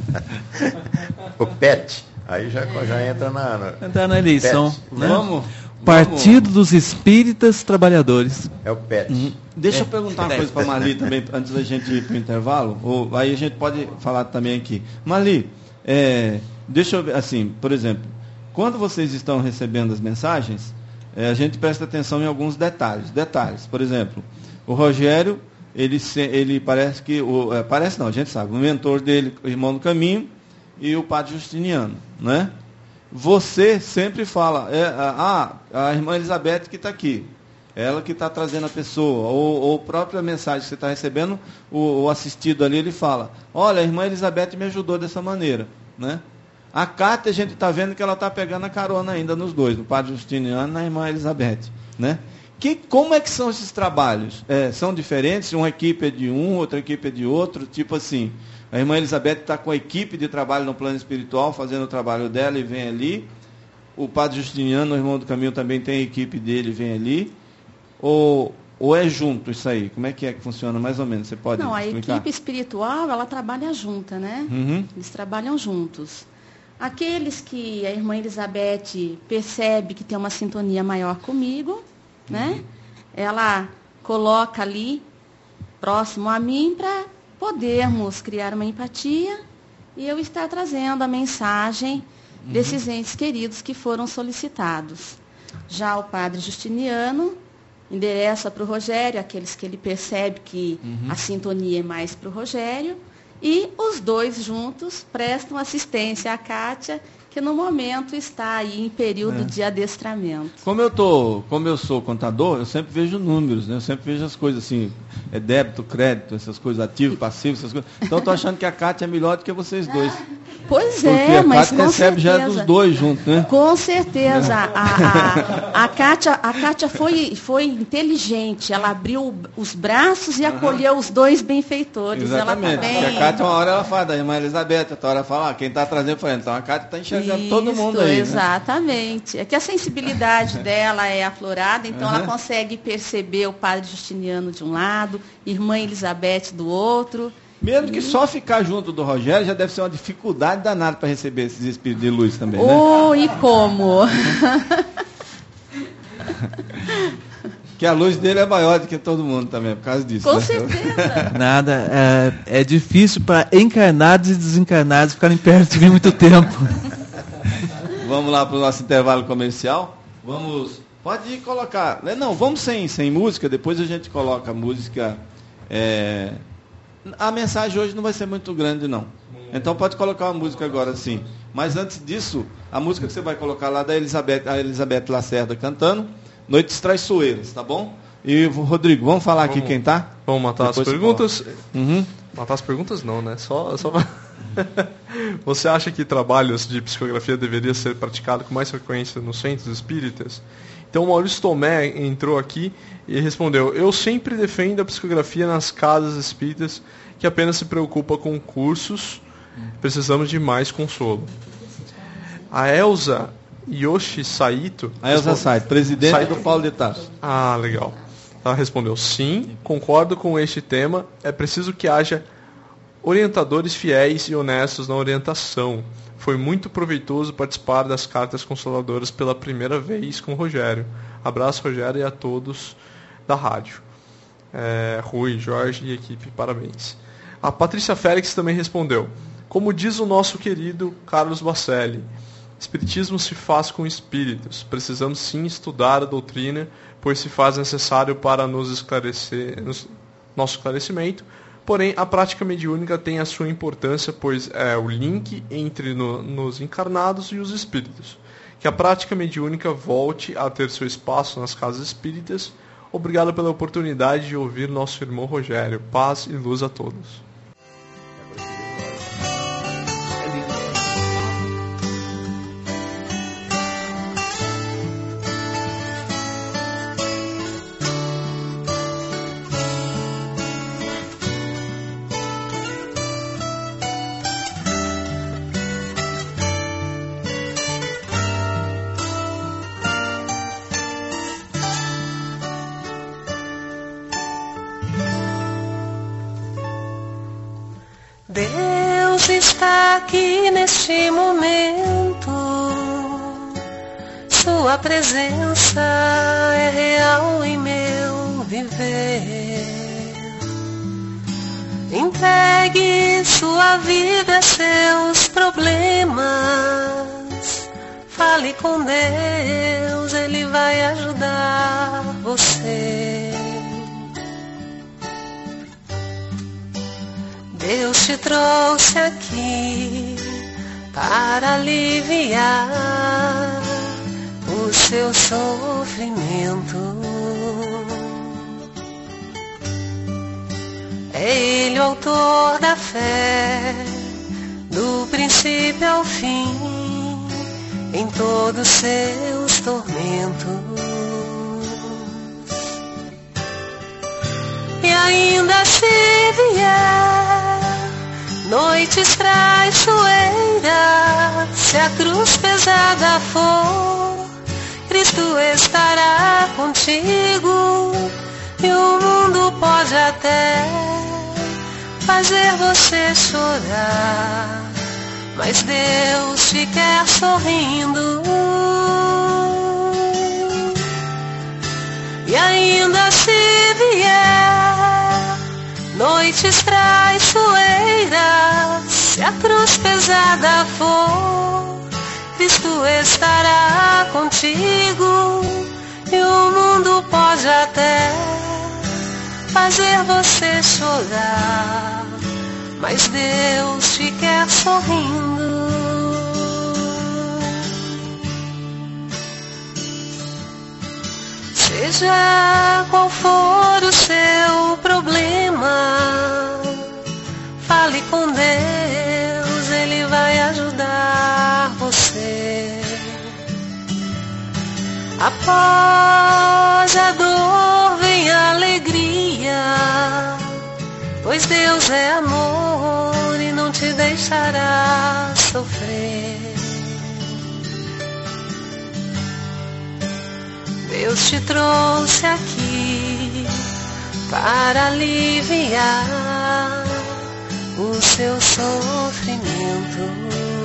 O PET. Aí já entra entrar na eleição. Né? Vamos. Partido dos Espíritas Trabalhadores. É o PET. Deixa eu perguntar uma coisa para a Marli também, antes da gente ir para o intervalo. Aí a gente pode falar também aqui. Marli, deixa eu ver, assim, por exemplo, quando vocês estão recebendo as mensagens, a gente presta atenção em alguns detalhes. Por exemplo, o Rogério, ele parece que... parece não, a gente sabe. O mentor dele, o Irmão do Caminho, e o Padre Justiniano, né? Você sempre fala, a irmã Elizabeth que está aqui, ela que está trazendo a pessoa, ou a própria mensagem que você está recebendo, o assistido ali, ele fala, olha, a irmã Elizabeth me ajudou dessa maneira. Né? A Cátia, a gente está vendo que ela está pegando a carona ainda nos dois, no Padre Justiniano e na irmã Elizabeth. Né? Como é que são esses trabalhos? São diferentes? Uma equipe é de um, outra equipe é de outro, tipo assim... A irmã Elizabeth está com a equipe de trabalho no plano espiritual, fazendo o trabalho dela e vem ali. O Padre Justiniano, o Irmão do Caminho, também tem a equipe dele e vem ali. Ou é junto isso aí? Como é que funciona mais ou menos? Você pode explicar? A equipe espiritual, ela trabalha junta, né? Uhum. Eles trabalham juntos. Aqueles que a irmã Elizabeth percebe que tem uma sintonia maior comigo, né? Ela coloca ali, próximo a mim, para podermos criar uma empatia e eu estar trazendo a mensagem desses entes queridos que foram solicitados. Já o Padre Justiniano endereça para o Rogério, aqueles que ele percebe que a sintonia é mais para o Rogério, e os dois juntos prestam assistência à Cátia, que no momento está aí em período de adestramento. Como eu sou contador, eu sempre vejo números, né? Eu sempre vejo as coisas assim, débito, crédito, essas coisas, ativo, passivo, essas coisas. Então eu estou achando que a Cátia é melhor do que vocês dois. Pois mas com certeza. Porque a Cátia recebe já dos dois juntos, né? Com certeza. A Cátia foi inteligente, ela abriu os braços e acolheu os dois benfeitores. Exatamente, ela também... porque a Cátia uma hora ela fala da irmã Elizabeth, outra hora ela fala, quem está trazendo foi ela. Então a Cátia está enxergando todo mundo aí. Exatamente. É que a sensibilidade dela é aflorada, então ela consegue perceber o Padre Justiniano de um lado, irmã Elizabeth do outro. Mesmo que só ficar junto do Rogério já deve ser uma dificuldade danada para receber esses espíritos de luz também, né? E como? Que a luz dele é maior do que todo mundo também, por causa disso. Com certeza. Nada, é difícil para encarnados e desencarnados ficarem perto de mim muito tempo. Vamos lá para o nosso intervalo comercial. Pode colocar. Não, vamos sem música, depois a gente coloca a música. A mensagem hoje não vai ser muito grande, não. Então pode colocar uma música agora, sim. Mas antes disso, a música que você vai colocar lá da Elizabeth Lacerda cantando, Noites Traiçoeiras, tá bom? E, Rodrigo, vamos falar aqui quem tá? Vamos matar as perguntas? Matar as perguntas não, né? Só Você acha que trabalhos de psicografia deveriam ser praticados com mais frequência nos centros espíritas? Então o Maurício Tomé entrou aqui e respondeu: eu sempre defendo a psicografia nas casas espíritas que apenas se preocupa com cursos, precisamos de mais consolo. A Elza Yoshi Saito. A Elza Saito, presidente Saito. do Paulo de Tarso. Ah, legal. Ela respondeu: sim, concordo com este tema, é preciso que haja orientadores fiéis e honestos na orientação. Foi muito proveitoso participar das cartas consoladoras pela primeira vez com o Rogério. Abraço, Rogério, e a todos da rádio. Rui, Jorge e equipe, parabéns. A Patrícia Félix também respondeu: como diz o nosso querido Carlos Bacelli, espiritismo se faz com espíritos. Precisamos sim estudar a doutrina, pois se faz necessário para nos esclarecer, nosso esclarecimento. Porém, a prática mediúnica tem a sua importância, pois é o link entre nos encarnados e os espíritos. Que a prática mediúnica volte a ter seu espaço nas casas espíritas. Obrigado pela oportunidade de ouvir nosso irmão Rogério. Paz e luz a todos. Deus está aqui neste momento, Sua presença é real em meu viver. Entregue sua vida, seus problemas, fale com Deus, Ele vai ajudar você. Deus te trouxe aqui para aliviar o seu sofrimento. É Ele o autor da fé, do princípio ao fim, em todos seus tormentos. E ainda se vier noites traiçoeiras, se a cruz pesada for, Cristo estará contigo. E o mundo pode até fazer você chorar, mas Deus te quer sorrindo. E ainda se vier noites traiçoeiras, se a cruz pesada for, Cristo estará contigo. E o mundo pode até fazer você chorar, mas Deus te quer sorrindo. Seja qual for o seu problema, fale com Deus, Ele vai ajudar você. Após a dor vem a alegria, pois Deus é amor e não te deixará sofrer. Deus te trouxe aqui para aliviar o seu sofrimento.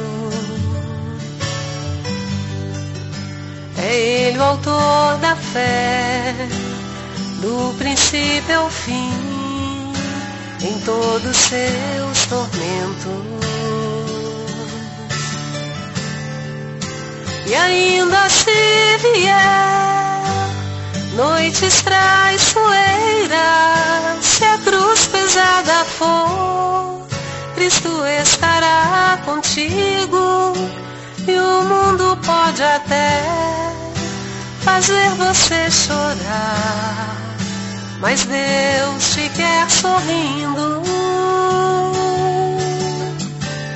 É Ele o autor da fé, do princípio ao fim, em todos seus tormentos. E ainda se vier noites traiçoeiras, se a cruz pesada for, Cristo estará contigo. E o mundo pode até fazer você chorar, mas Deus te quer sorrindo.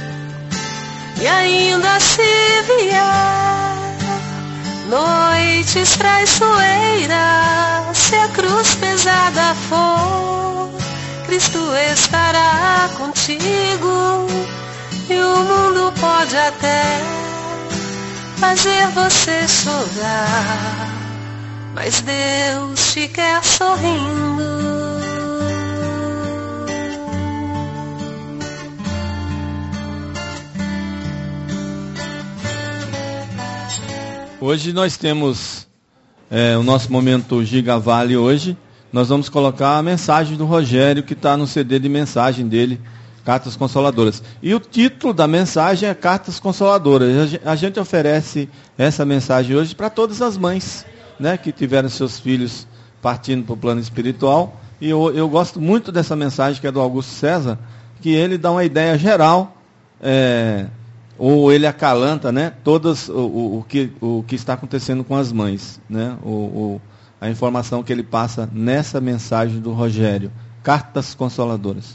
E ainda se vier noites traiçoeiras, se a cruz pesada for, Cristo estará contigo. E o mundo pode até fazer você chorar, mas Deus te quer sorrindo. Hoje nós temos o nosso momento Giga Vale hoje. Nós vamos colocar a mensagem do Rogério, que está no CD de mensagem dele, Cartas Consoladoras. E o título da mensagem é Cartas Consoladoras. A gente oferece essa mensagem hoje para todas as mães, né, que tiveram seus filhos partindo para o plano espiritual. E eu gosto muito dessa mensagem, que é do Augusto César, que ele dá uma ideia geral, ou ele acalanta, né, o que está acontecendo com as mães, né, a informação que ele passa nessa mensagem do Rogério, Cartas Consoladoras.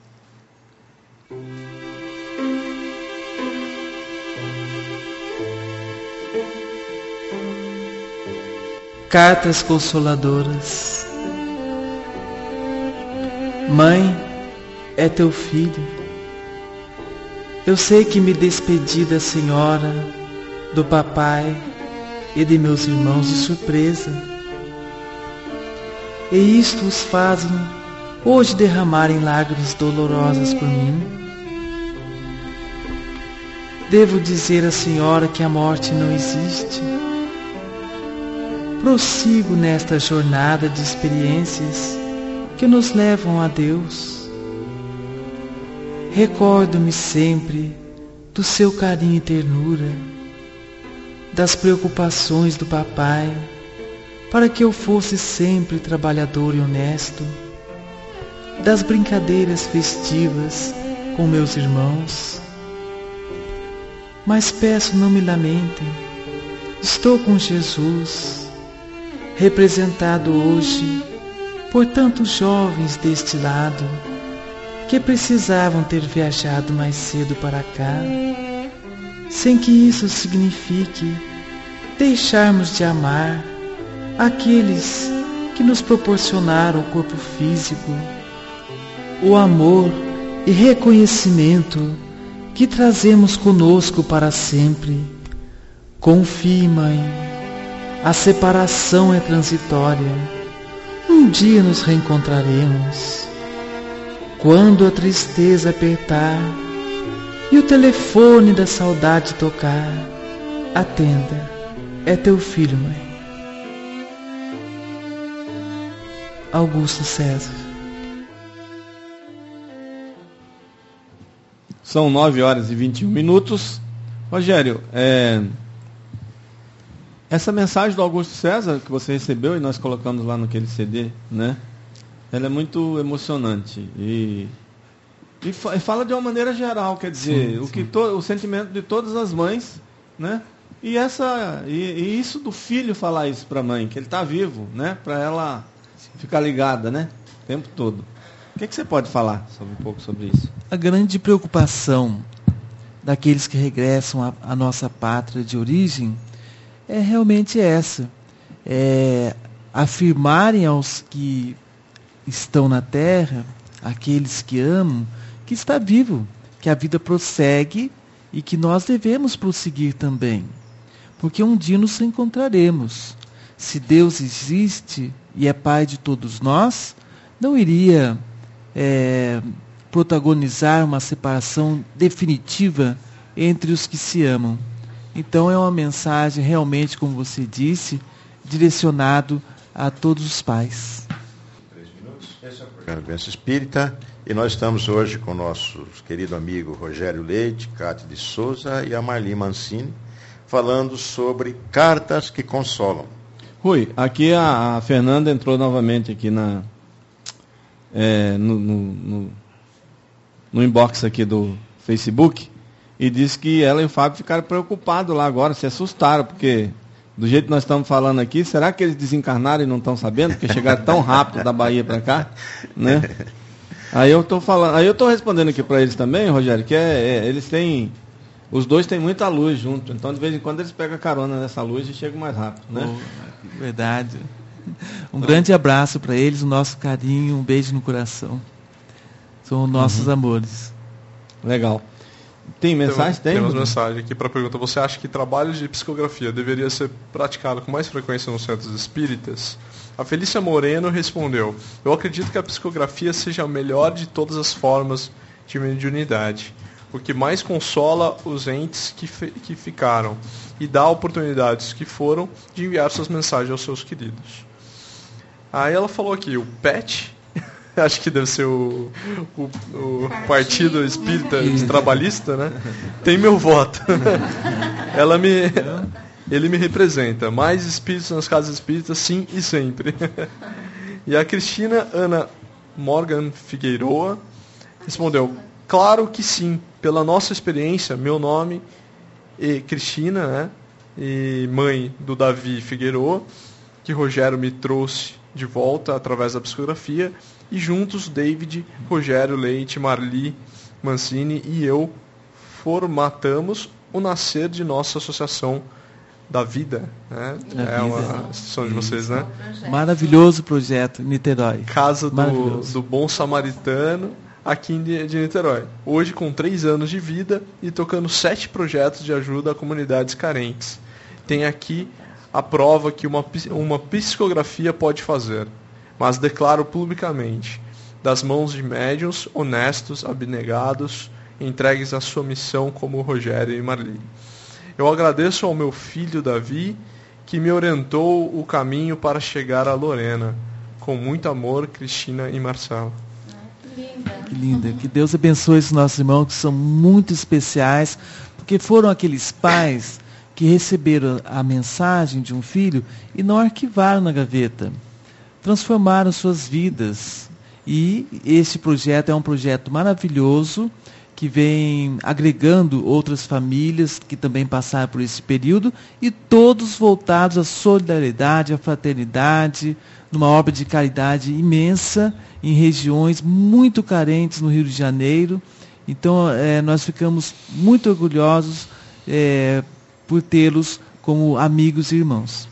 Cartas Consoladoras. Mãe, é teu filho. Eu sei que me despedi da senhora, do papai e de meus irmãos de surpresa. E isto os fazem hoje derramarem lágrimas dolorosas por mim. Devo dizer à senhora que a morte não existe. Prossigo nesta jornada de experiências que nos levam a Deus. Recordo-me sempre do seu carinho e ternura, das preocupações do papai, para que eu fosse sempre trabalhador e honesto, das brincadeiras festivas com meus irmãos. Mas peço, não me lamentem, estou com Jesus, representado hoje por tantos jovens deste lado, que precisavam ter viajado mais cedo para cá, sem que isso signifique deixarmos de amar aqueles que nos proporcionaram o corpo físico, o amor e reconhecimento que trazemos conosco para sempre. Confie, mãe, a separação é transitória, um dia nos reencontraremos. Quando a tristeza apertar e o telefone da saudade tocar, atenda, é teu filho, mãe. Augusto César. São 9h21. Rogério, essa mensagem do Augusto César que você recebeu e nós colocamos lá naquele CD, né? Ela é muito emocionante e fala de uma maneira geral, quer dizer, sim. O sentimento de todas as mães, né? E isso do filho falar isso para a mãe, que ele está vivo, né? Para ela ficar ligada, né? O tempo todo. O que você pode falar um pouco sobre isso? A grande preocupação daqueles que regressam à nossa pátria de origem é realmente essa, afirmarem aos que estão na terra, aqueles que amam, que está vivo, que a vida prossegue e que nós devemos prosseguir também, porque um dia nos encontraremos. Se Deus existe e é Pai de todos nós, não iria protagonizar uma separação definitiva entre os que se amam. Então é uma mensagem realmente, como você disse, direcionado a todos os pais. Esse é o programa Vivência Espírita e nós estamos hoje com o nosso querido amigo Rogério Leite, Cátia de Souza e a Marli Mancini, falando sobre cartas que consolam. Rui, aqui a Fernanda entrou novamente aqui no inbox aqui do Facebook e disse que ela e o Fábio ficaram preocupados lá agora, se assustaram, porque do jeito que nós estamos falando aqui, será que eles desencarnaram e não estão sabendo? Porque chegaram tão rápido da Bahia para cá, né? Aí eu estou respondendo aqui para eles também, Rogério, que eles têm Os dois têm muita luz junto, então de vez em quando eles pegam carona nessa luz e chegam mais rápido, né? Verdade. Um grande abraço para eles, o nosso carinho, um beijo no coração. São nossos amores. Legal. Tem mensagem? Temos mensagem aqui para a pergunta. Você acha que trabalho de psicografia deveria ser praticado com mais frequência nos centros espíritas? A Felícia Moreno respondeu: eu acredito que a psicografia seja a melhor de todas as formas de mediunidade, o que mais consola os entes que ficaram e dá oportunidades que foram de enviar suas mensagens aos seus queridos. Aí ela falou aqui, o PET, acho que deve ser o Partido Espírita Trabalhista, né? Tem meu voto. Ele me representa. Mais espíritos nas casas espíritas, sim e sempre. E a Cristina Ana Morgan Figueiroa respondeu: claro que sim. Pela nossa experiência, meu nome é Cristina, né? E mãe do Davi Figueiroa, que Rogério me trouxe de volta através da psicografia, e juntos David, Rogério Leite, Marli Mancini e eu formatamos o nascer de nossa associação da vida, né? Uma associação de vocês, né? Maravilhoso projeto, Niterói. Casa do Bom Samaritano, aqui de Niterói. Hoje com 3 anos de vida e tocando 7 projetos de ajuda a comunidades carentes. Tem aqui a prova que uma psicografia pode fazer, mas declaro publicamente, das mãos de médiuns honestos, abnegados, entregues à sua missão como Rogério e Marli. Eu agradeço ao meu filho Davi, que me orientou o caminho para chegar a Lorena. Com muito amor, Cristina e Marcelo. Que linda. Que Deus abençoe esses nossos irmãos, que são muito especiais, porque foram aqueles pais que receberam a mensagem de um filho e não arquivaram na gaveta. Transformaram suas vidas. E este projeto é um projeto maravilhoso, que vem agregando outras famílias que também passaram por esse período, e todos voltados à solidariedade, à fraternidade, numa obra de caridade imensa, em regiões muito carentes no Rio de Janeiro. Então, nós ficamos muito orgulhosos por tê-los como amigos e irmãos.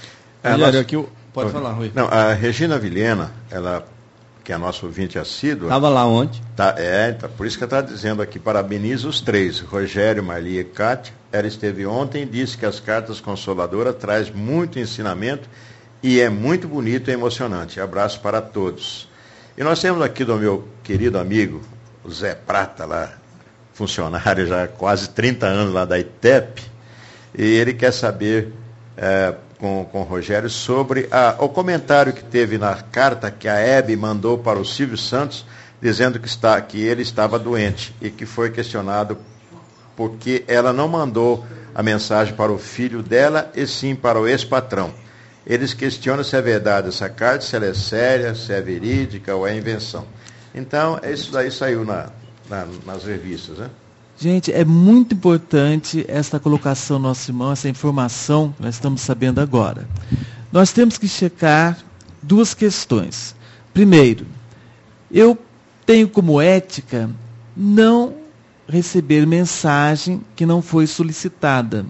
Pode falar, Rui. Não, a Regina Vilhena, ela, que é a nossa ouvinte assídua... Estava lá ontem. Por isso que ela está dizendo aqui, parabeniza os 3, Rogério, Marli e Cátia. Ela esteve ontem e disse que as cartas consoladoras traz muito ensinamento e é muito bonito e emocionante. Abraço para todos. E nós temos aqui do meu querido amigo, o Zé Prata, lá, funcionário já há quase 30 anos lá da ITEP, e ele quer saber com o Rogério sobre o comentário que teve na carta que a Hebe mandou para o Silvio Santos, dizendo que ele estava doente e que foi questionado porque ela não mandou a mensagem para o filho dela e sim para o ex-patrão. Eles questionam se é verdade essa carta, se ela é séria, se é verídica ou é invenção. Então, isso daí saiu nas revistas, né? Gente, é muito importante essa colocação do nosso irmão, essa informação que nós estamos sabendo agora. Nós temos que checar 2 questões. Primeiro, eu tenho como ética não receber mensagem que não foi solicitada.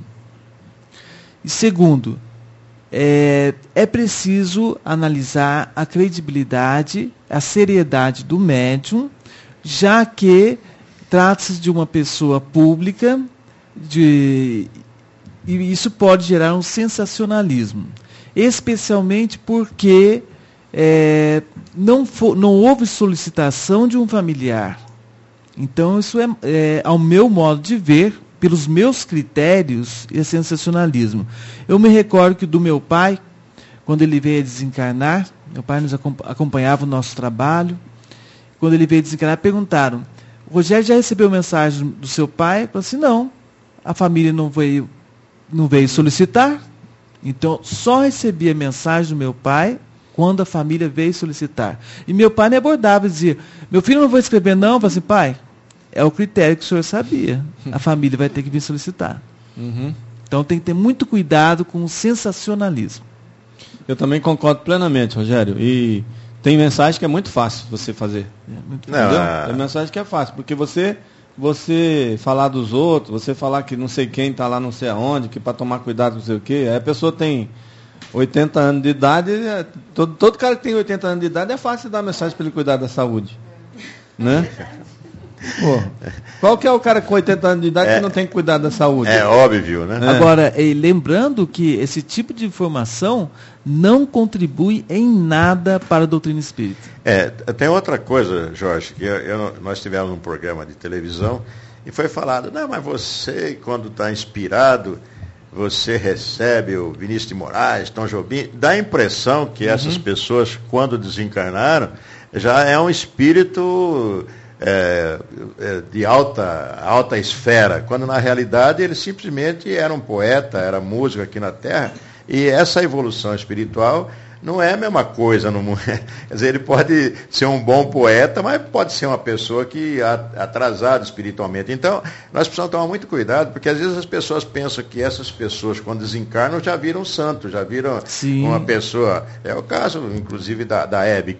E segundo, é preciso analisar a credibilidade, a seriedade do médium, já que trata-se de uma pessoa pública, e isso pode gerar um sensacionalismo. Especialmente porque não houve solicitação de um familiar. Então, isso ao meu modo de ver, pelos meus critérios, é sensacionalismo. Eu me recordo que do meu pai, quando ele veio a desencarnar, meu pai nos acompanhava o nosso trabalho, quando ele veio a desencarnar, perguntaram: o Rogério já recebeu mensagem do seu pai? Eu falei assim: não, a família não veio solicitar, então só recebi a mensagem do meu pai quando a família veio solicitar. E meu pai me abordava e dizia: meu filho, não vou escrever não. Eu falei assim: pai, é o critério que o senhor sabia, a família vai ter que vir solicitar. Uhum. Então tem que ter muito cuidado com o sensacionalismo. Eu também concordo plenamente, Rogério, e tem mensagem que é muito fácil você fazer. Tem mensagem que é fácil, porque você você falar dos outros, você falar que não sei quem está lá não sei aonde, que para tomar cuidado não sei o quê, aí a pessoa tem 80 anos de idade, todo cara que tem 80 anos de idade é fácil dar mensagem para ele cuidar da saúde, né? Pô, qual que é o cara com 80 anos de idade que não tem que cuidar da saúde? É óbvio, né? Agora, lembrando que esse tipo de informação não contribui em nada para a doutrina espírita. Tem outra coisa, Jorge, que nós tivemos um programa de televisão e foi falado, não, mas você, quando está inspirado, você recebe o Vinícius de Moraes, Tom Jobim, dá a impressão que essas pessoas, quando desencarnaram, já é um espírito de alta esfera, quando na realidade ele simplesmente era um poeta, era músico aqui na Terra, e essa evolução espiritual não é a mesma coisa. Quer dizer, ele pode ser um bom poeta, mas pode ser uma pessoa que atrasada espiritualmente. Então, nós precisamos tomar muito cuidado, porque às vezes as pessoas pensam que essas pessoas, quando desencarnam, já viram santo, já viram uma pessoa. É o caso, inclusive, da Hebe.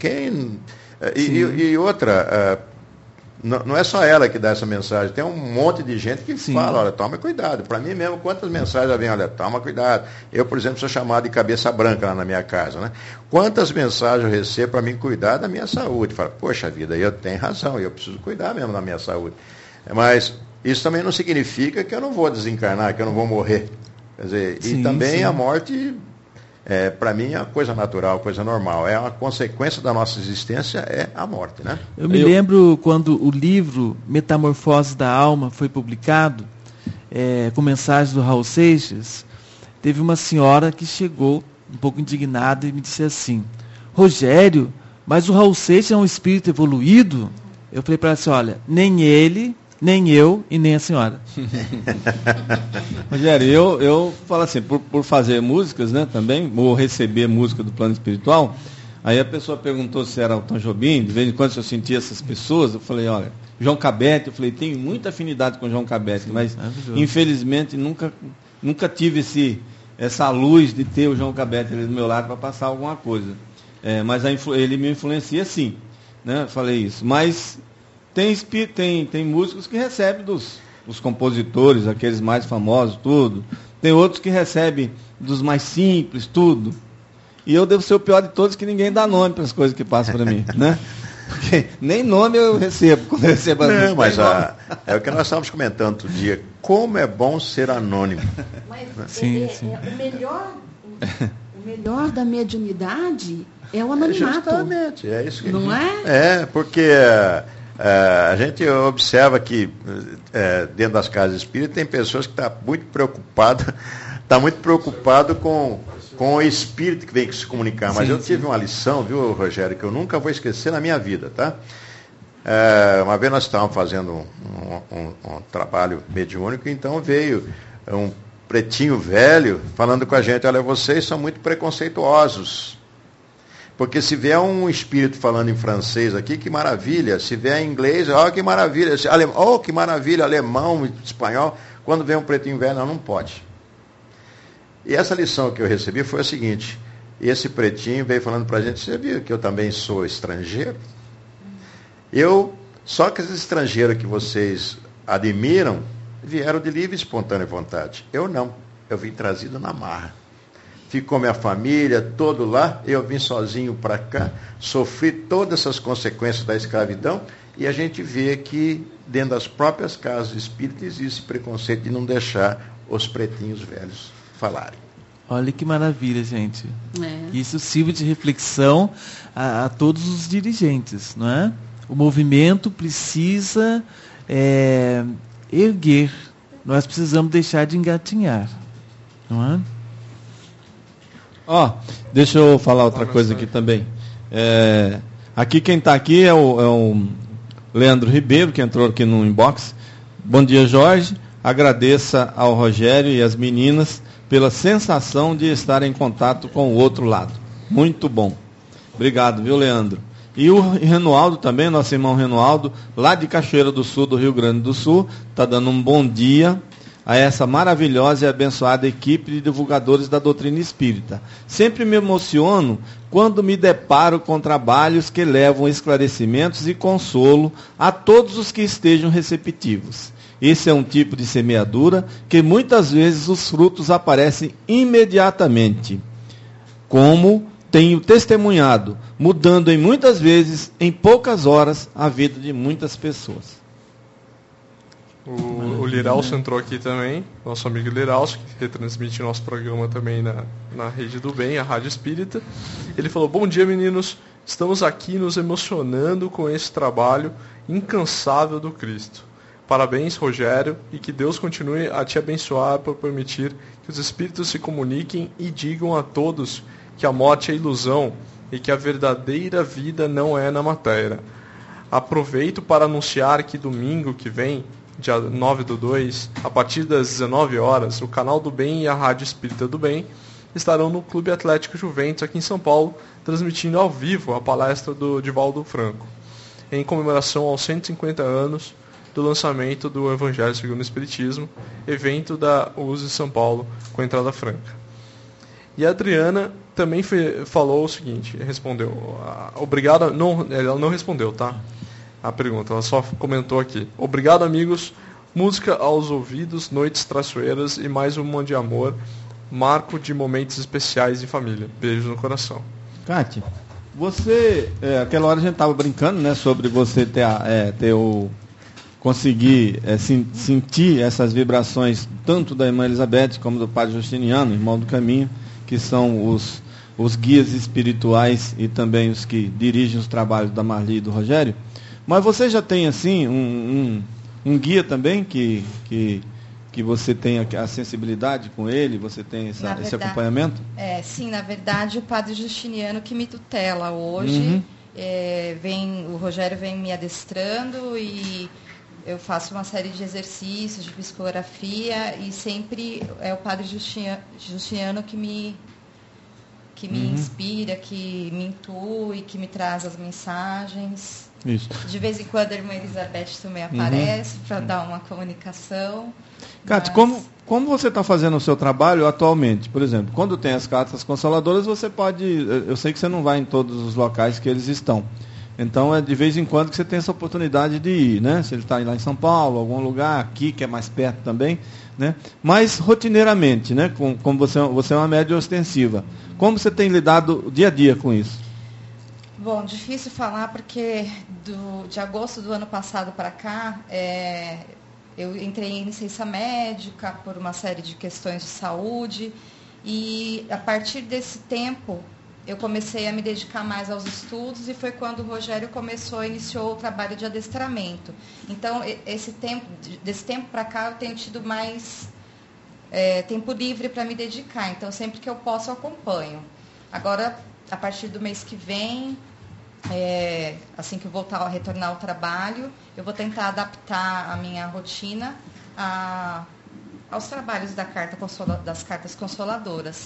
E outra, não é só ela que dá essa mensagem, tem um monte de gente que fala, olha, toma cuidado. Para mim mesmo, quantas mensagens já vem, olha, toma cuidado. Eu, por exemplo, sou chamado de cabeça branca lá na minha casa, né? Quantas mensagens eu recebo para mim cuidar da minha saúde? Fala, poxa vida, eu tenho razão, eu preciso cuidar mesmo da minha saúde. Mas isso também não significa que eu não vou desencarnar, que eu não vou morrer. Quer dizer, e também a morte, para mim, é uma coisa natural, coisa normal. É uma consequência da nossa existência, é a morte, né? Eu me lembro quando o livro Metamorfose da Alma foi publicado, com mensagens do Raul Seixas, teve uma senhora que chegou um pouco indignada e me disse assim, Rogério, mas o Raul Seixas é um espírito evoluído? Eu falei para ela assim, olha, nem ele, nem eu e nem a senhora. Rogério, eu falo assim, por fazer músicas, né, também, ou receber música do plano espiritual, aí a pessoa perguntou se era o Tom Jobim, de vez em quando eu sentia essas pessoas, eu falei, olha, João Cabete, eu falei, tenho muita afinidade com João Cabete, mas infelizmente nunca tive essa luz de ter o João Cabete ali do meu lado para passar alguma coisa. Mas ele me influencia sim, né, falei isso, mas tem músicos que recebem dos compositores, aqueles mais famosos, tudo. Tem outros que recebem dos mais simples, tudo. E eu devo ser o pior de todos, que ninguém dá nome para as coisas que passam para mim, né? Porque nem nome eu recebo, quando eu recebo as músicas. Mas é o que nós estávamos comentando outro dia. Como é bom ser anônimo. Mas o melhor da mediunidade é o anonimato. Justamente, é isso que não é? Porque a gente observa que dentro das casas espíritas tem pessoas que estão muito preocupadas com o espírito que vem se comunicar. Mas eu tive uma lição, viu, Rogério, que eu nunca vou esquecer na minha vida, tá? Uma vez nós estávamos fazendo um trabalho mediúnico, então veio um pretinho velho falando com a gente, olha, vocês são muito preconceituosos. Porque se vier um espírito falando em francês aqui, que maravilha. Se vier em inglês, que maravilha. Que maravilha, alemão, espanhol. Quando vem um pretinho velho, não pode. E essa lição que eu recebi foi a seguinte. Esse pretinho veio falando para a gente, você viu que eu também sou estrangeiro? Só que esses estrangeiros que vocês admiram, vieram de livre e espontânea vontade. Eu não. Eu vim trazido na marra. Ficou minha família, todo lá, eu vim sozinho para cá, sofri todas essas consequências da escravidão, e a gente vê que dentro das próprias casas espíritas existe preconceito de não deixar os pretinhos velhos falarem. Olha que maravilha, gente. Isso sirva de reflexão a todos os dirigentes, não é? O movimento precisa erguer, nós precisamos deixar de engatinhar, não é? Deixa eu falar outra coisa aqui também. Aqui quem está aqui é o Leandro Ribeiro, que entrou aqui no inbox. Bom dia, Jorge. Agradeça ao Rogério e às meninas pela sensação de estar em contato com o outro lado. Muito bom. Obrigado, viu, Leandro? E o Renoaldo também, nosso irmão Renoaldo, lá de Cachoeira do Sul, do Rio Grande do Sul, está dando um bom dia. a essa maravilhosa e abençoada equipe de divulgadores da doutrina espírita. Sempre me emociono quando me deparo com trabalhos que levam esclarecimentos e consolo a todos os que estejam receptivos. Esse é um tipo de semeadura que muitas vezes os frutos aparecem imediatamente, como tenho testemunhado, mudando em muitas vezes, em poucas horas, a vida de muitas pessoas. O Liralso entrou aqui também, nosso amigo Liralso, que retransmite nosso programa também na Rede do Bem, a Rádio Espírita. Ele falou: bom dia, meninos, estamos aqui nos emocionando com esse trabalho incansável do Cristo. Parabéns, Rogério, e que Deus continue a te abençoar por permitir que os espíritos se comuniquem e digam a todos que a morte é ilusão e que a verdadeira vida não é na matéria. Aproveito para anunciar que domingo que vem, dia 9/2, a partir das 19 horas, o Canal do Bem e a Rádio Espírita do Bem estarão no Clube Atlético Juventus, aqui em São Paulo, transmitindo ao vivo a palestra do Divaldo Franco, em comemoração aos 150 anos do lançamento do Evangelho segundo o Espiritismo, evento da USE São Paulo, com entrada franca. E a Adriana também falou o seguinte, respondeu, obrigado, ela não respondeu, tá? A pergunta, ela só comentou aqui. Obrigado, amigos, música aos ouvidos, noites traiçoeiras e mais uma de amor, marco de momentos especiais em família. Beijos no coração. Cátia, você, aquela hora a gente estava brincando, né, sobre você conseguir sentir essas vibrações, tanto da irmã Elizabeth como do Padre Justiniano, irmão do caminho, que são os guias espirituais e também os que dirigem os trabalhos da Marli e do Rogério. Mas você já tem assim um guia também que você tem a sensibilidade com ele, você tem esse acompanhamento? Sim, na verdade o Padre Justiniano que me tutela hoje. O Rogério vem me adestrando e eu faço uma série de exercícios de psicografia e sempre é o Padre Justiniano que me inspira, que me intui, que me traz as mensagens. Isso. De vez em quando a irmã Elizabeth também aparece para dar uma comunicação. Cátia, como você está fazendo o seu trabalho atualmente? Por exemplo, quando tem as cartas consoladoras, você pode... Eu sei que você não vai em todos os locais que eles estão. Então, é de vez em quando que você tem essa oportunidade de ir, né? Se ele está lá em São Paulo, algum lugar, aqui, que é mais perto também, né? Mas, rotineiramente, né? Como você é uma média ostensiva, como você tem lidado dia a dia com isso? Bom, difícil falar porque de agosto do ano passado para cá, eu entrei em licença médica por uma série de questões de saúde e a partir desse tempo eu comecei a me dedicar mais aos estudos e foi quando o Rogério iniciou o trabalho de adestramento. Então, desse tempo para cá eu tenho tido mais tempo livre para me dedicar. Então, sempre que eu posso, eu acompanho. Agora, a partir do mês que vem, assim que eu voltar a retornar ao trabalho, eu vou tentar adaptar a minha rotina aos trabalhos das cartas consoladoras.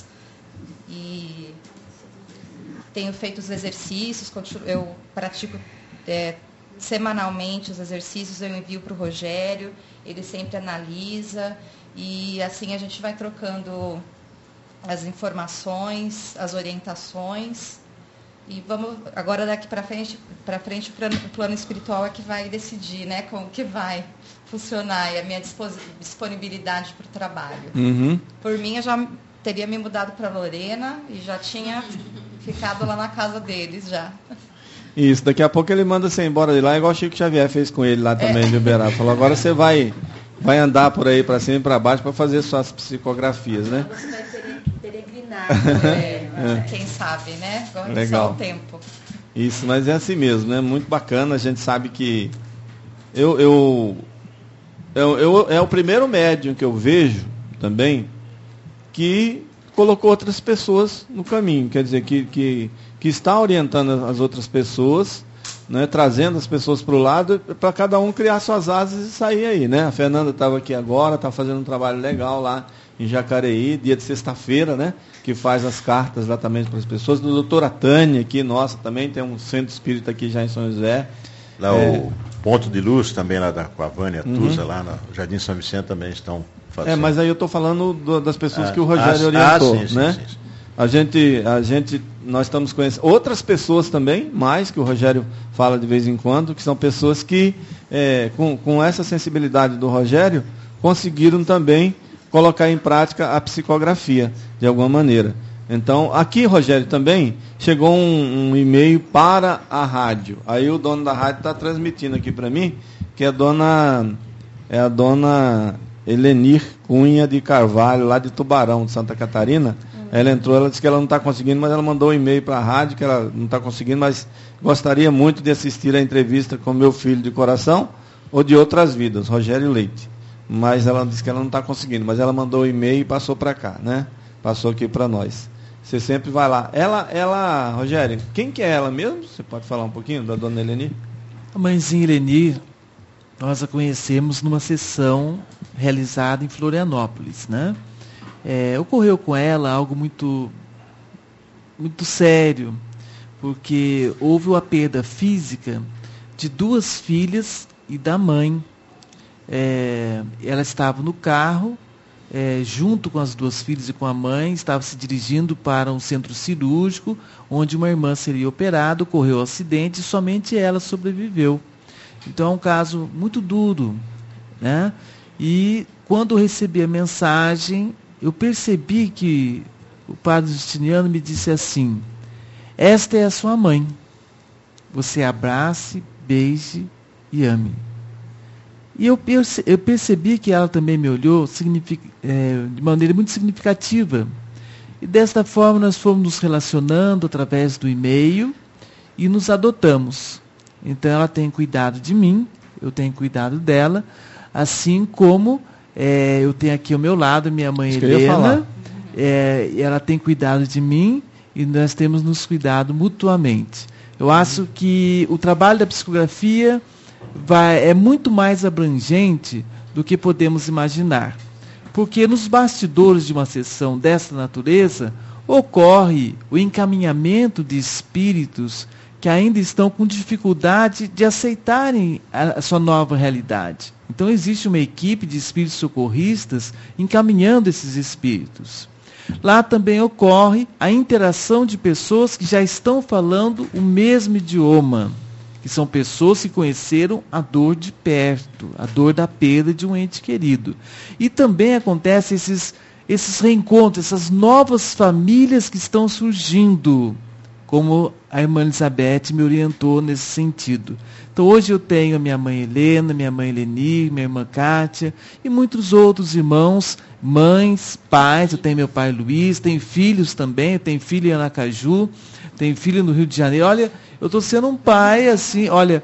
E tenho feito os exercícios, eu pratico semanalmente os exercícios, eu envio para o Rogério, ele sempre analisa e assim a gente vai trocando as informações, as orientações e vamos agora daqui para frente o plano espiritual é que vai decidir, né, como que vai funcionar e a minha disponibilidade para o trabalho. Por mim eu já teria me mudado para Lorena e já tinha ficado lá na casa deles já. Isso, daqui a pouco ele manda você embora de lá, igual o Chico Xavier fez com ele lá também de Uberaba. Falou, agora você vai andar por aí para cima e para baixo para fazer suas psicografias, né? Você vai peregrinar. Quem sabe, né? Agora legal. Só o tempo. Isso, mas é assim mesmo, né? Muito bacana, a gente sabe que é o primeiro médium que eu vejo também que colocou outras pessoas no caminho, quer dizer, que está orientando as outras pessoas, né, trazendo as pessoas para o lado, para cada um criar suas asas e sair aí, né? A Fernanda estava aqui agora, está fazendo um trabalho legal lá em Jacareí, dia de sexta-feira, né? Que faz as cartas lá também para as pessoas. Do doutora Tânia aqui, nossa, também tem um centro espírita aqui já em São José. Lá o Ponto de Luz também lá com a Vânia Tusa, lá no Jardim São Vicente também estão Pode ser. Mas aí eu estou falando das pessoas que o Rogério orientou, sim, né? Sim. Nós estamos conhecendo outras pessoas também, mais que o Rogério fala de vez em quando, que são pessoas que, com essa sensibilidade do Rogério, conseguiram também colocar em prática a psicografia, de alguma maneira. Então, aqui, Rogério, também chegou um e-mail para a rádio. Aí o dono da rádio está transmitindo aqui para mim, que é a dona Helenir Cunha de Carvalho, lá de Tubarão, de Santa Catarina. Ela entrou, ela disse que ela não está conseguindo, mas ela mandou um e-mail para a rádio, que ela não está conseguindo, mas gostaria muito de assistir a entrevista com meu filho de coração, ou de outras vidas, Rogério Leite. Mas ela disse que ela não está conseguindo, mas ela mandou o e-mail e passou para cá, né? Passou aqui para nós. Você sempre vai lá. Ela, Rogério, quem que é ela mesmo? Você pode falar um pouquinho da dona Helenir? A mãezinha Helenir, nós a conhecemos numa sessão realizada em Florianópolis, né? Ocorreu com ela algo muito, muito sério, porque houve a perda física de 2 filhas e da mãe. Ela estava no carro, junto com as 2 filhas e com a mãe, estava se dirigindo para um centro cirúrgico, onde uma irmã seria operada, ocorreu um acidente e somente ela sobreviveu. Então é um caso muito duro, né? E quando eu recebi a mensagem, eu percebi que o padre Justiniano me disse assim: esta é a sua mãe, você abrace, beije e ame. E eu percebi que ela também me olhou de maneira muito significativa. E desta forma nós fomos nos relacionando através do e-mail e nos adotamos. Então ela tem cuidado de mim, eu tenho cuidado dela, assim como eu tenho aqui ao meu lado minha mãe Helena, ela tem cuidado de mim e nós temos nos cuidado mutuamente. Eu acho que o trabalho da psicografia é muito mais abrangente do que podemos imaginar. Porque nos bastidores de uma sessão dessa natureza, ocorre o encaminhamento de espíritos que ainda estão com dificuldade de aceitarem a sua nova realidade. Então existe uma equipe de espíritos socorristas encaminhando esses espíritos. Lá também ocorre a interação de pessoas que já estão falando o mesmo idioma, que são pessoas que conheceram a dor de perto, a dor da perda de um ente querido. E também acontecem esses reencontros, essas novas famílias que estão surgindo, como a irmã Elizabeth me orientou nesse sentido. Então hoje eu tenho a minha mãe Helena, minha mãe Helenir, minha irmã Kátia e muitos outros irmãos, mães, pais. Eu tenho meu pai Luiz, tenho filhos também, eu tenho filho em Aracaju, tenho filho no Rio de Janeiro. Olha, eu estou sendo um pai assim, olha,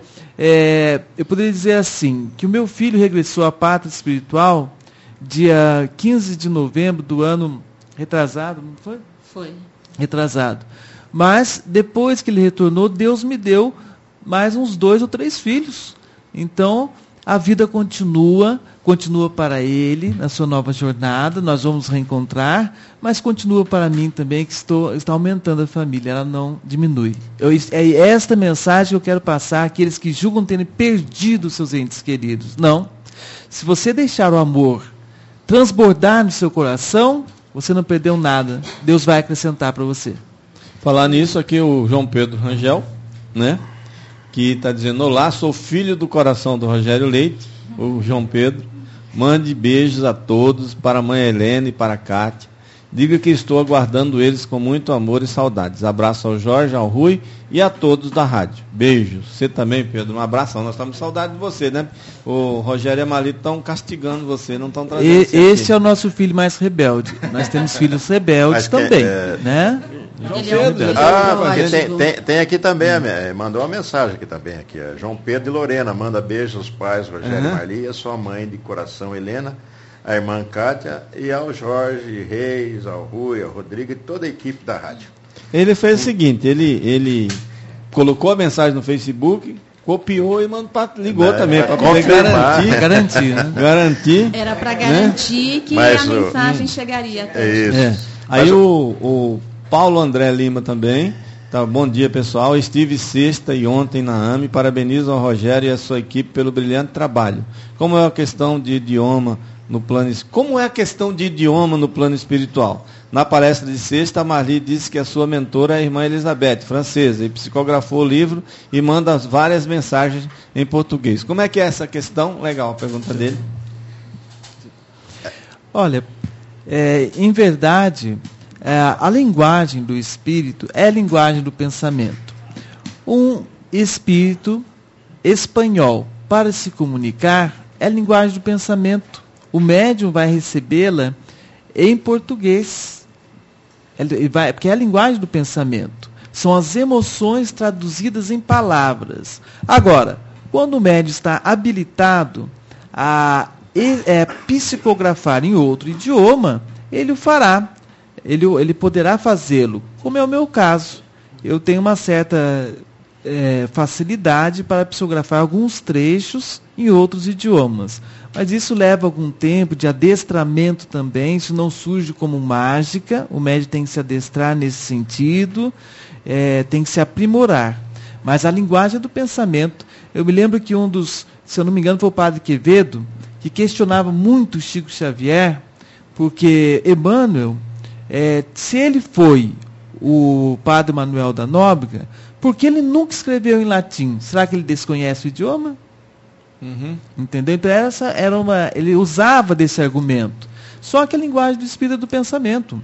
eu poderia dizer assim, que o meu filho regressou à pátria espiritual dia 15 de novembro do ano retrasado, não foi? Foi. Retrasado. Mas depois que ele retornou, Deus me deu mais uns 2 ou 3 filhos. Então, a vida continua para ele, na sua nova jornada, nós vamos reencontrar, mas continua para mim também, que está aumentando a família, ela não diminui. É esta mensagem que eu quero passar àqueles que julgam terem perdido seus entes queridos. Não. Se você deixar o amor transbordar no seu coração, você não perdeu nada. Deus vai acrescentar para você. Falar nisso aqui o João Pedro Rangel, né? Que está dizendo: olá, sou filho do coração do Rogério Leite, o João Pedro. Mande beijos a todos, para a mãe Helena e para a Kátia. Diga que estou aguardando eles com muito amor e saudades. Abraço ao Jorge, ao Rui e a todos da rádio. Beijos. Você também, Pedro, um abração. Nós estamos com saudade de você, né? O Rogério e a Malita estão castigando você, não estão trazendo você. Esse é o nosso filho mais rebelde. Nós temos filhos rebeldes também, né? João Pedro. Tem aqui também, mandou uma mensagem aqui também. Aqui, João Pedro e Lorena, manda beijos aos pais Rogério e Marli, a sua mãe de coração Helena, a irmã Kátia e ao Jorge Reis, ao Rui, ao Rodrigo e toda a equipe da rádio. Ele fez o seguinte, ele colocou a mensagem no Facebook, copiou e ligou também para poder garantir, né? Garantir. Era para garantir, né? Que a mensagem chegaria até. Aí o Paulo André Lima também Tá, bom dia, pessoal. Estive sexta e ontem na AME. Parabenizo ao Rogério e a sua equipe pelo brilhante trabalho. Como é a questão de idioma no plano espiritual? Na palestra de sexta, a Marli disse que a sua mentora é a irmã Elizabeth, francesa, e psicografou o livro e manda várias mensagens em português. Como é que é essa questão? Legal, a pergunta dele. Olha, em verdade, a linguagem do espírito é a linguagem do pensamento. Um espírito espanhol, para se comunicar, é a linguagem do pensamento. O médium vai recebê-la em português, porque é a linguagem do pensamento. São as emoções traduzidas em palavras. Agora, quando o médium está habilitado a psicografar em outro idioma, ele o fará. Ele poderá fazê-lo, como é o meu caso. Eu tenho uma certa facilidade para psicografar alguns trechos em outros idiomas. Mas isso leva algum tempo de adestramento também, isso não surge como mágica, o médium tem que se adestrar nesse sentido, tem que se aprimorar. Mas a linguagem é do pensamento. Eu me lembro que se eu não me engano, foi o Padre Quevedo, que questionava muito Chico Xavier, porque Emmanuel, se ele foi o Padre Manuel da Nóbrega, por que ele nunca escreveu em latim? Será que ele desconhece o idioma? Uhum. Entendeu? Então ele usava desse argumento. Só que a linguagem do espírito é do pensamento.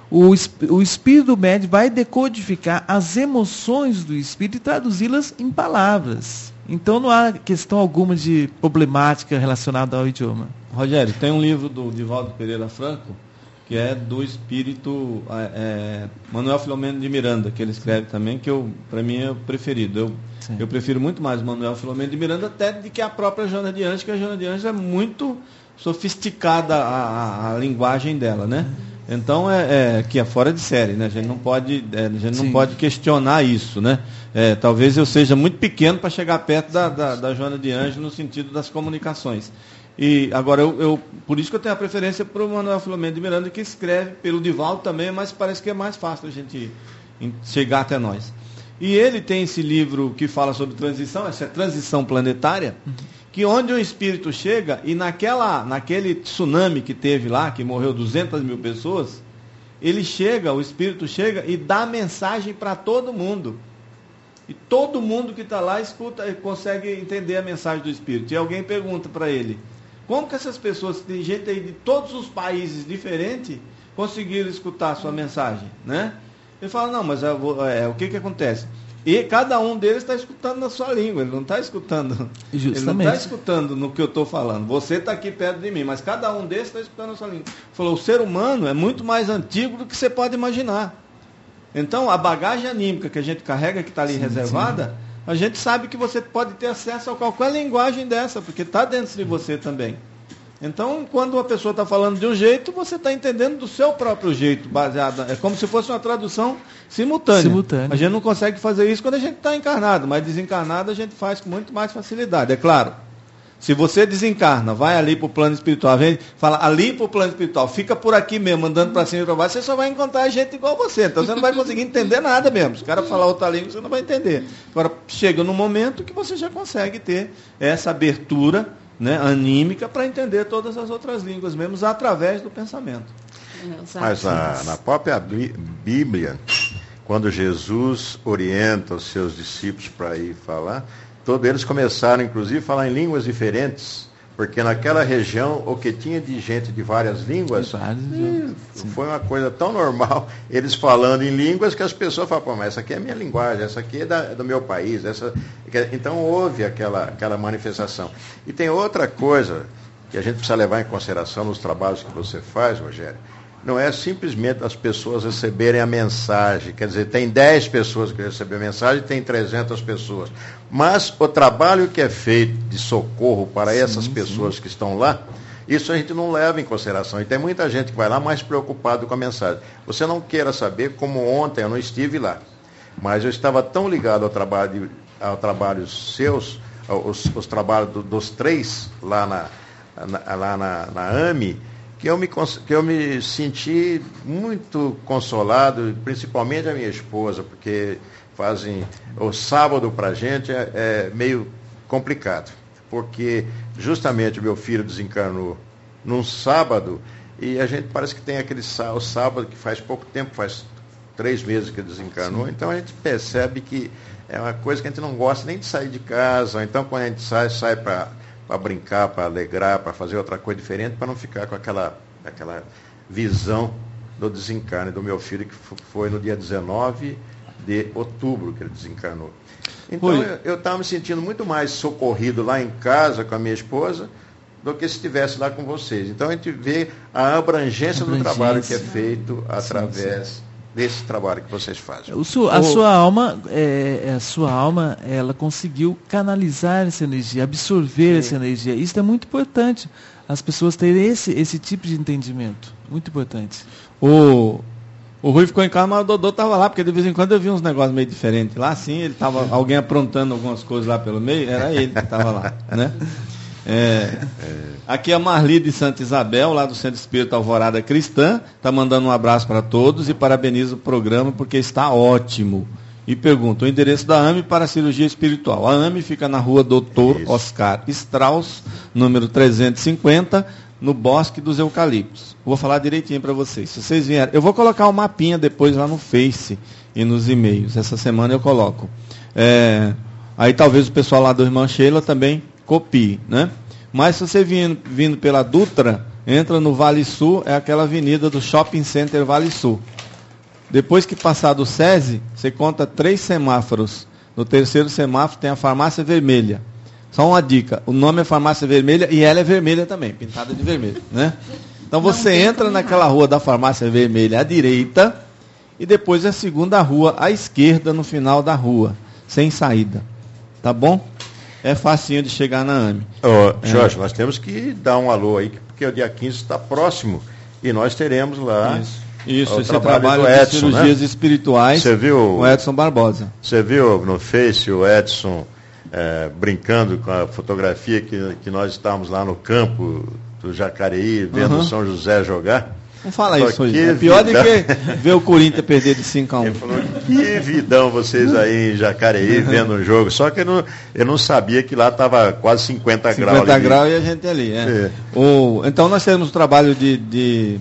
O espírito do médium vai decodificar as emoções do espírito e traduzi-las em palavras. Então não há questão alguma de problemática relacionada ao idioma. Rogério, tem um livro do Divaldo Pereira Franco, que é do espírito Manuel Filomeno de Miranda, que ele escreve também, que para mim é o preferido. Eu prefiro muito mais Manuel Filomeno de Miranda até do que a própria Joana de Anjos, que a Joana de Anjos é muito sofisticada a linguagem dela, né? Então que é fora de série, né? A gente não pode questionar isso, né? Talvez eu seja muito pequeno para chegar perto da Joana de Anjos no sentido das comunicações. E agora, por isso que eu tenho a preferência para o Manuel Filomeno de Miranda, que escreve pelo Divaldo também, mas parece que é mais fácil a gente chegar até nós. E ele tem esse livro que fala sobre transição, essa transição planetária, que onde o espírito chega, e naquele tsunami que teve lá, que morreu 200 mil pessoas, o espírito chega e dá mensagem para todo mundo. E todo mundo que está lá escuta e consegue entender a mensagem do espírito. E alguém pergunta para ele, como que essas pessoas, tem gente aí de todos os países diferentes, conseguiram escutar a sua mensagem, né? Ele fala, não, mas o que acontece? E cada um deles está escutando na sua língua, ele não está escutando. Justamente. Ele não está escutando no que eu estou falando. Você está aqui perto de mim, mas cada um deles está escutando na sua língua. Ele falou, o ser humano é muito mais antigo do que você pode imaginar. Então, a bagagem anímica que a gente carrega, que está ali reservada, a gente sabe que você pode ter acesso a qualquer linguagem dessa, porque está dentro de você também. Então, quando uma pessoa está falando de um jeito, você está entendendo do seu próprio jeito, baseado. É como se fosse uma tradução simultânea. A gente não consegue fazer isso quando a gente está encarnado, mas desencarnado a gente faz com muito mais facilidade, é claro. Se você desencarna, vai ali para o plano espiritual, vem, fala ali para o plano espiritual, fica por aqui mesmo, andando para cima e para baixo, você só vai encontrar gente igual você. Então você não vai conseguir entender nada mesmo. Se o cara falar outra língua, você não vai entender. Agora, chega no momento que você já consegue ter essa abertura, né, anímica para entender todas as outras línguas, mesmo através do pensamento. Mas na própria Bíblia, quando Jesus orienta os seus discípulos para ir falar, todos eles começaram, inclusive, a falar em línguas diferentes, porque naquela região, o que tinha de gente de várias línguas, foi uma coisa tão normal, eles falando em línguas que as pessoas falam, pô, mas essa aqui é a minha linguagem, essa aqui é do meu país, então houve aquela manifestação. E tem outra coisa que a gente precisa levar em consideração nos trabalhos que você faz, Rogério, não é simplesmente as pessoas receberem a mensagem, quer dizer, tem 10 pessoas que recebem a mensagem, tem 300 pessoas, mas o trabalho que é feito de socorro para essas pessoas que estão lá, isso a gente não leva em consideração, e tem muita gente que vai lá mais preocupado com a mensagem. Você não queira saber, como ontem eu não estive lá, mas eu estava tão ligado ao trabalho seus, os trabalhos dos 3 lá na AME, que eu me senti muito consolado, principalmente a minha esposa, porque o sábado para a gente é meio complicado, porque justamente o meu filho desencarnou num sábado, e a gente parece que tem o sábado que faz pouco tempo, faz 3 meses que ele desencarnou. Sim. Então a gente percebe que é uma coisa que a gente não gosta nem de sair de casa, ou então quando a gente sai para brincar, para alegrar, para fazer outra coisa diferente, para não ficar com aquela visão do desencarne do meu filho, que foi no dia 19 de outubro que ele desencarnou. Então eu estava me sentindo muito mais socorrido lá em casa com a minha esposa do que se estivesse lá com vocês. Então a gente vê a abrangência do trabalho que é feito através desse trabalho que vocês fazem. A sua alma, ela conseguiu canalizar essa energia, absorver essa energia. Isso é muito importante. As pessoas terem esse tipo de entendimento. Muito importante. O Rui ficou em casa, mas o Dodô estava lá, porque de vez em quando eu vi uns negócios meio diferentes. Lá sim, ele estava alguém aprontando algumas coisas lá pelo meio, era ele que estava lá, né? Aqui é a Marli de Santa Isabel, lá do Centro Espírita Alvorada Cristã, está mandando um abraço para todos e parabeniza o programa porque está ótimo. E pergunta o endereço da AME para a cirurgia espiritual. A AME fica na rua Doutor Oscar Strauss, número 350, no Bosque dos Eucaliptos. Vou falar direitinho para vocês. Se vocês vierem, eu vou colocar um mapinha depois lá no Face e nos e-mails. Essa semana eu coloco. Aí talvez o pessoal lá do Irmã Sheila também copie, né? Mas se você vindo pela Dutra, entra no Vale Sul, é aquela avenida do Shopping Center Vale Sul. Depois que passar do SESI, você conta 3 semáforos. No 3º semáforo tem a Farmácia Vermelha. Só uma dica, o nome é Farmácia Vermelha e ela é vermelha também, pintada de vermelho, né? Então você entra naquela rua da Farmácia Vermelha à direita e depois a segunda rua à esquerda no final da rua, sem saída. Tá bom? É facinho de chegar na AME. Jorge, nós temos que dar um alô aí, porque o dia 15 está próximo e nós teremos lá esse trabalho de Edson, cirurgias espirituais com o Edson Barbosa. Você viu no Face o Edson brincando com a fotografia que nós estávamos lá no campo do Jacareí, vendo São José jogar? Não fala isso hoje. É pior do que ver o Corinthians perder de 5-1. Ele falou, que vidão vocês aí em Jacareí vendo o jogo. Só que eu não sabia que lá estava quase 50 graus. 50 graus e a gente ali. Então nós temos o trabalho de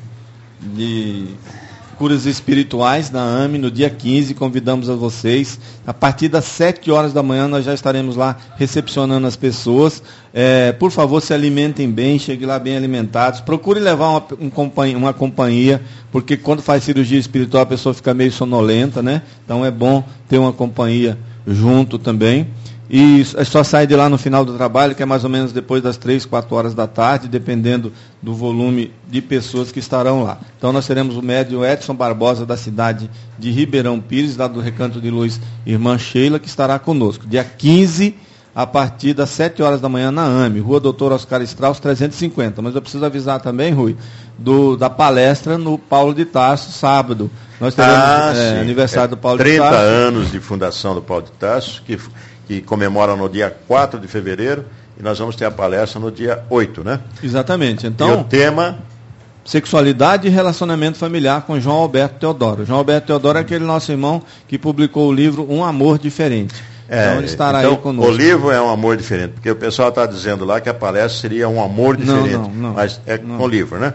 curas espirituais na AME no dia 15. Convidamos a vocês. A partir das 7 horas da manhã nós já estaremos lá recepcionando as pessoas. Por favor, se alimentem bem, cheguem lá bem alimentados. Procure levar uma companhia, porque quando faz cirurgia espiritual a pessoa fica meio sonolenta, né? Então é bom ter uma companhia junto também. E só sai de lá no final do trabalho, que é mais ou menos depois das 3, 4 horas da tarde, dependendo do volume de pessoas que estarão lá. Então nós teremos o médium Edson Barbosa, da cidade de Ribeirão Pires, lá do Recanto de Luz, Irmã Sheila, que estará conosco. Dia 15, a partir das 7 horas da manhã na AME, Rua Doutor Oscar Strauss, 350. Mas eu preciso avisar também, Rui, da palestra no Paulo de Tarso, sábado. Nós teremos aniversário do Paulo de Tarso. 30 anos de fundação do Paulo de Tarso, que comemora no dia 4 de fevereiro, e nós vamos ter a palestra no dia 8, né? Exatamente. Então, e o tema... Sexualidade e relacionamento familiar com João Alberto Teodoro. João Alberto Teodoro é aquele nosso irmão que publicou o livro Um Amor Diferente. Então ele estará aí conosco. O livro é um amor diferente, porque o pessoal está dizendo lá que a palestra seria um amor diferente. Não, mas com o livro, né?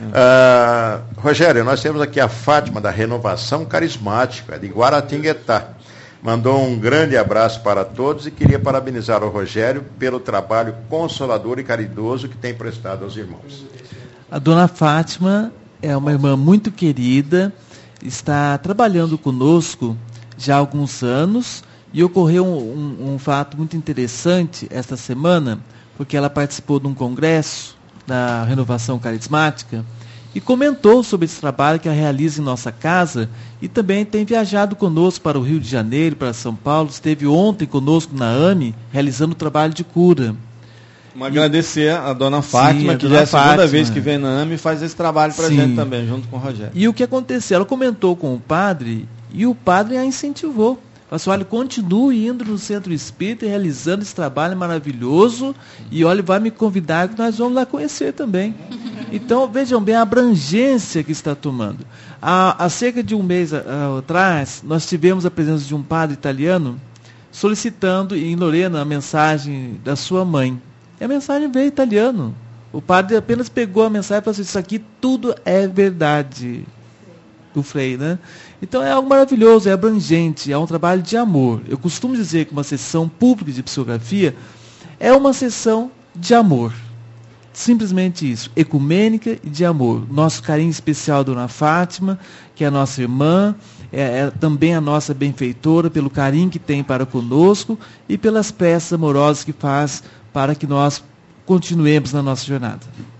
Rogério, nós temos aqui a Fátima da Renovação Carismática, de Guaratinguetá. Mandou um grande abraço para todos e queria parabenizar o Rogério pelo trabalho consolador e caridoso que tem prestado aos irmãos. A dona Fátima é uma irmã muito querida, está trabalhando conosco já há alguns anos e ocorreu um fato muito interessante esta semana, porque ela participou de um congresso da Renovação Carismática e comentou sobre esse trabalho que ela realiza em nossa casa e também tem viajado conosco para o Rio de Janeiro, para São Paulo, esteve ontem conosco na AME, realizando o trabalho de cura. Agradecer a dona Fátima, que já é a segunda vez que vem na AME e faz esse trabalho para a gente também, junto com o Rogério. E o que aconteceu? Ela comentou com o padre e o padre a incentivou. Falou assim, olha, continue indo no Centro Espírita e realizando esse trabalho maravilhoso e olha, vai me convidar que nós vamos lá conhecer também. Então, vejam bem a abrangência que está tomando. Há cerca de um mês atrás, nós tivemos a presença de um padre italiano solicitando em Lorena a mensagem da sua mãe. E a mensagem veio em italiano. O padre apenas pegou a mensagem e falou assim, isso aqui tudo é verdade. Do Frei, né? Então é algo maravilhoso, é abrangente, é um trabalho de amor. Eu costumo dizer que uma sessão pública de psicografia é uma sessão de amor. Simplesmente isso, ecumênica e de amor. Nosso carinho especial à Dona Fátima, que é a nossa irmã, é também a nossa benfeitora, pelo carinho que tem para conosco e pelas preces amorosas que faz para que nós continuemos na nossa jornada.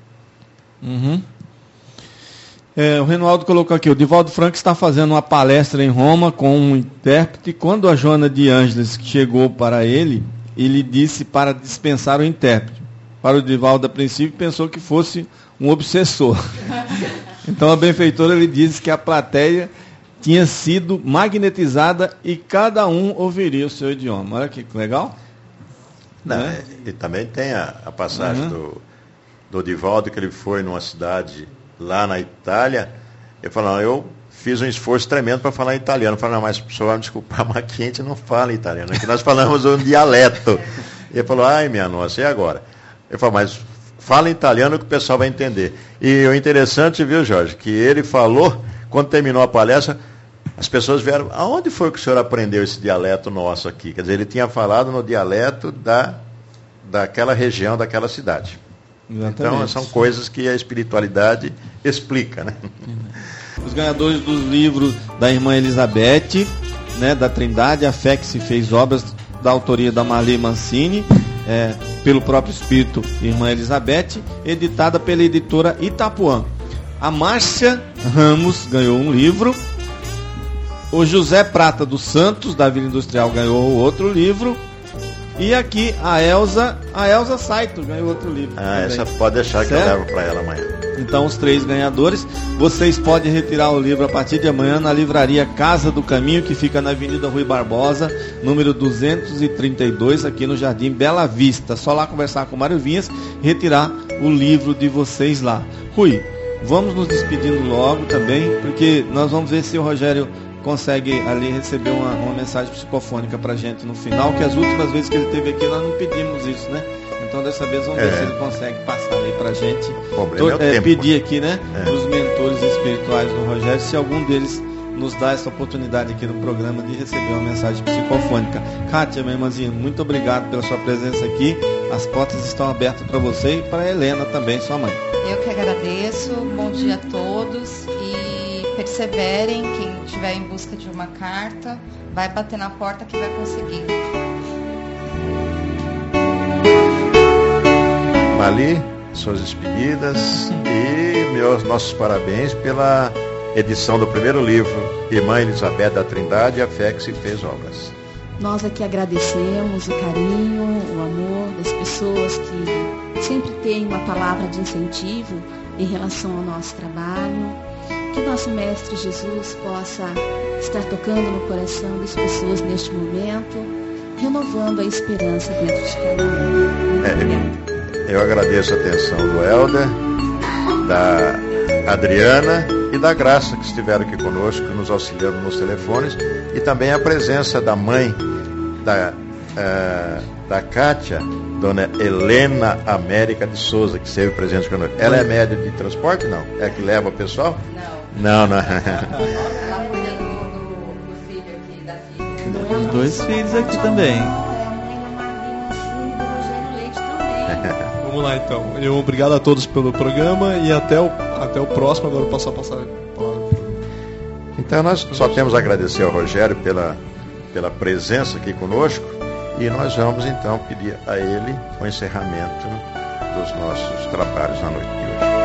O Renoaldo colocou aqui, o Divaldo Franco está fazendo uma palestra em Roma com um intérprete. Quando a Joana de Ângeles chegou para ele disse para dispensar o intérprete. Para o Divaldo, a princípio, pensou que fosse um obsessor. Então a benfeitora lhe disse que a plateia tinha sido magnetizada e cada um ouviria o seu idioma. Olha que legal. Não, e também tem a passagem do Divaldo, que ele foi numa cidade lá na Itália. Ele falou, eu fiz um esforço tremendo para falar italiano. Eu falei, não, mas o senhor vai me desculpar, mas aqui a gente não fala italiano, aqui nós falamos um dialeto. Ele falou, ai minha nossa, e agora? Eu falei, mas fala em italiano que o pessoal vai entender. E o interessante, viu, Jorge, que ele falou, quando terminou a palestra, as pessoas vieram, aonde foi que o senhor aprendeu esse dialeto nosso aqui? Quer dizer, ele tinha falado no dialeto daquela região, daquela cidade. Exatamente. Então, são coisas que a espiritualidade explica, né? Os ganhadores dos livros da irmã Elizabeth, né, da Trindade, A Fé que se fez obras, da autoria da Marli Mancini, pelo próprio Espírito, irmã Elizabeth, editada pela editora Itapuã. A Márcia Ramos ganhou um livro. O José Prata dos Santos, da Vila Industrial, ganhou outro livro. E aqui a Elza Saito ganhou outro livro. Essa pode deixar, certo? Que eu levo para ela amanhã. Então, os 3 ganhadores, vocês podem retirar o livro a partir de amanhã na livraria Casa do Caminho, que fica na Avenida Rui Barbosa, número 232, aqui no Jardim Bela Vista. Só lá conversar com o Mário Vinhas, retirar o livro de vocês lá. Rui, vamos nos despedindo logo também, porque nós vamos ver se o Rogério consegue ali receber uma mensagem psicofônica pra gente no final, que as últimas vezes que ele esteve aqui nós não pedimos isso, né? Então dessa vez vamos ver se ele consegue passar aí pra gente. Pedir aqui, né, dos mentores espirituais do Rogério, se algum deles nos dá essa oportunidade aqui no programa de receber uma mensagem psicofônica. Kátia, minha irmãzinha, muito obrigado pela sua presença aqui. As portas estão abertas para você e para a Helena também, sua mãe. Eu que agradeço. Bom dia a todos e perseverem. Quem estiver em busca de uma carta, vai bater na porta que vai conseguir. Mali, suas despedidas e nossos parabéns pela edição do primeiro livro, Irmã Elizabeth da Trindade, A Fé que se fez obras. Nós aqui agradecemos o carinho, o amor das pessoas que sempre têm uma palavra de incentivo em relação ao nosso trabalho. Que nosso Mestre Jesus possa estar tocando no coração das pessoas neste momento, renovando a esperança dentro de cada um. Eu agradeço a atenção do Helder, da Adriana e da Graça, que estiveram aqui conosco, nos auxiliando nos telefones, e também a presença da mãe da Kátia, Dona Helena América de Souza, que esteve presente conosco. Ela é média de transporte, não? É que leva o pessoal? Não. Ela cuida do filho aqui, da filha. Os 2 filhos aqui também. Vamos lá então. Obrigado a todos pelo programa e até o próximo. Agora eu passo a palavra. Então nós só temos a agradecer ao Rogério pela presença aqui conosco e nós vamos então pedir a ele o encerramento dos nossos trabalhos na noite de hoje.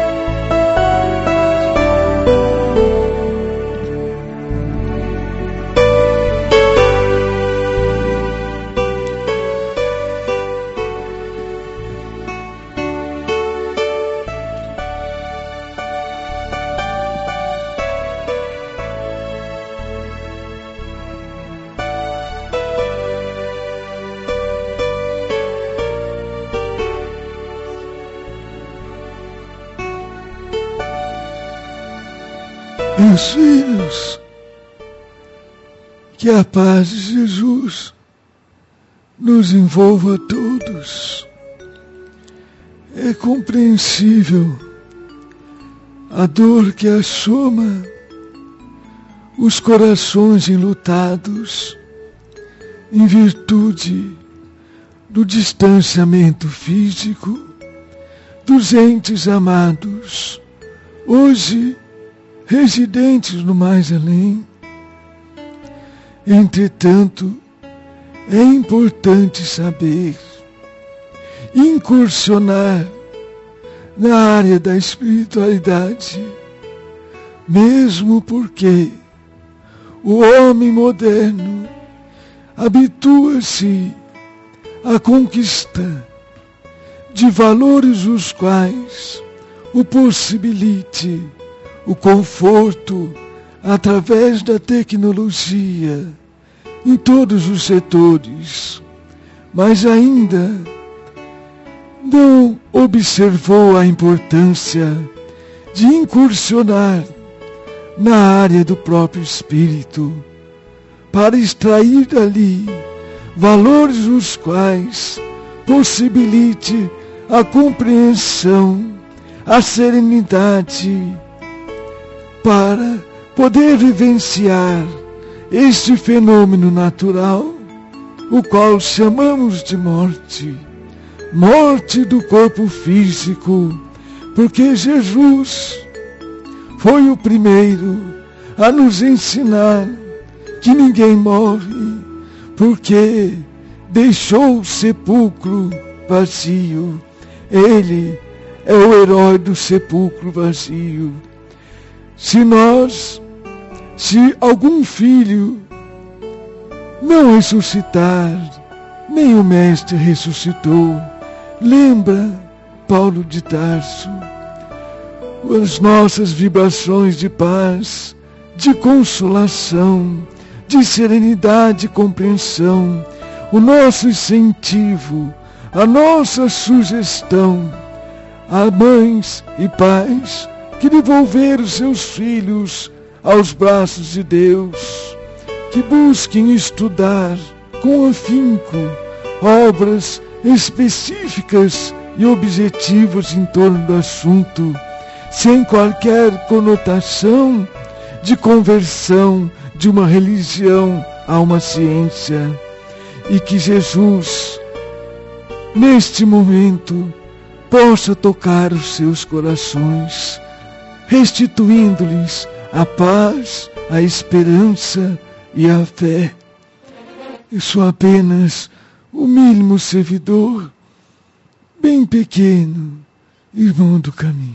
Meus filhos, que a paz de Jesus nos envolva a todos. É compreensível a dor que assoma os corações enlutados em virtude do distanciamento físico dos entes amados, hoje residentes no mais além. Entretanto, é importante saber incursionar na área da espiritualidade, mesmo porque o homem moderno habitua-se à conquista de valores os quais o possibilite o conforto através da tecnologia em todos os setores, mas ainda não observou a importância de incursionar na área do próprio espírito, para extrair dali valores os quais possibilite a compreensão, a serenidade, para poder vivenciar este fenômeno natural, o qual chamamos de morte. Morte do corpo físico, porque Jesus foi o primeiro a nos ensinar que ninguém morre, porque deixou o sepulcro vazio. Ele é o herói do sepulcro vazio. Se algum filho não ressuscitar, nem o Mestre ressuscitou, lembra Paulo de Tarso, as nossas vibrações de paz, de consolação, de serenidade e compreensão, o nosso incentivo, a nossa sugestão a mães e pais que devolveram seus filhos aos braços de Deus, que busquem estudar com afinco obras específicas e objetivas em torno do assunto, sem qualquer conotação de conversão de uma religião a uma ciência, e que Jesus, neste momento, possa tocar os seus corações, restituindo-lhes a paz, a esperança e a fé. Eu sou apenas o mínimo servidor, bem pequeno, irmão do caminho.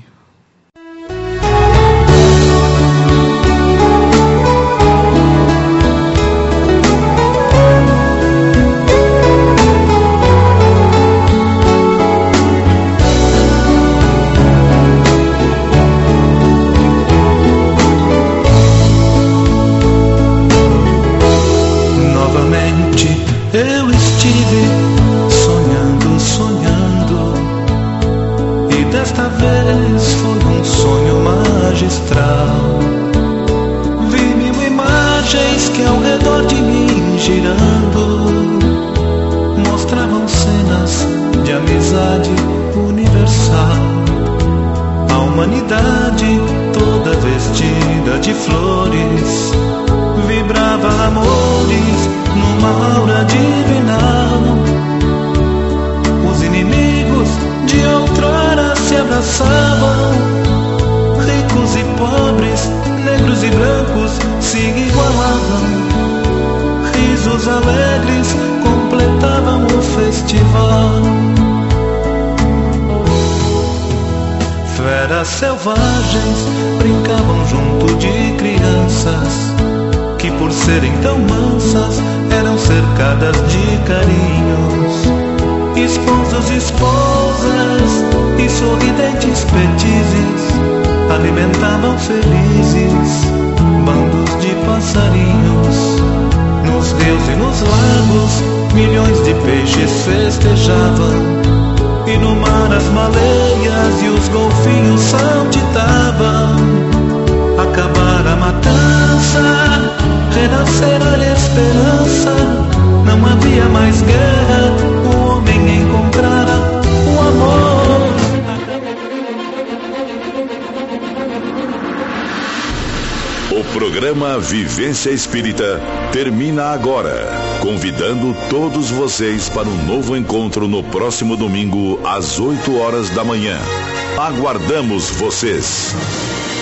Eu estive sonhando, e desta vez foi um sonho magistral. Vi mil imagens que ao redor de mim girando mostravam cenas de amizade universal. A humanidade toda vestida de flores vibrava amores numa aura divinal. Os inimigos de outrora se abraçavam, ricos e pobres, negros e brancos se igualavam. Risos alegres completavam o festival. Feras selvagens brincavam junto de crianças, que por serem tão mansas eram cercadas de carinhos. Esposos, esposas e sorridentes petizes alimentavam felizes bandos de passarinhos. Nos rios e nos lagos milhões de peixes festejavam, e no mar as baleias e os golfinhos saltitavam. Acabara a matança, renascer a esperança. Não havia mais guerra, o homem encontrara o amor. O programa Vivência Espírita termina agora, convidando todos vocês para um novo encontro no próximo domingo às 8 horas da manhã. Aguardamos vocês!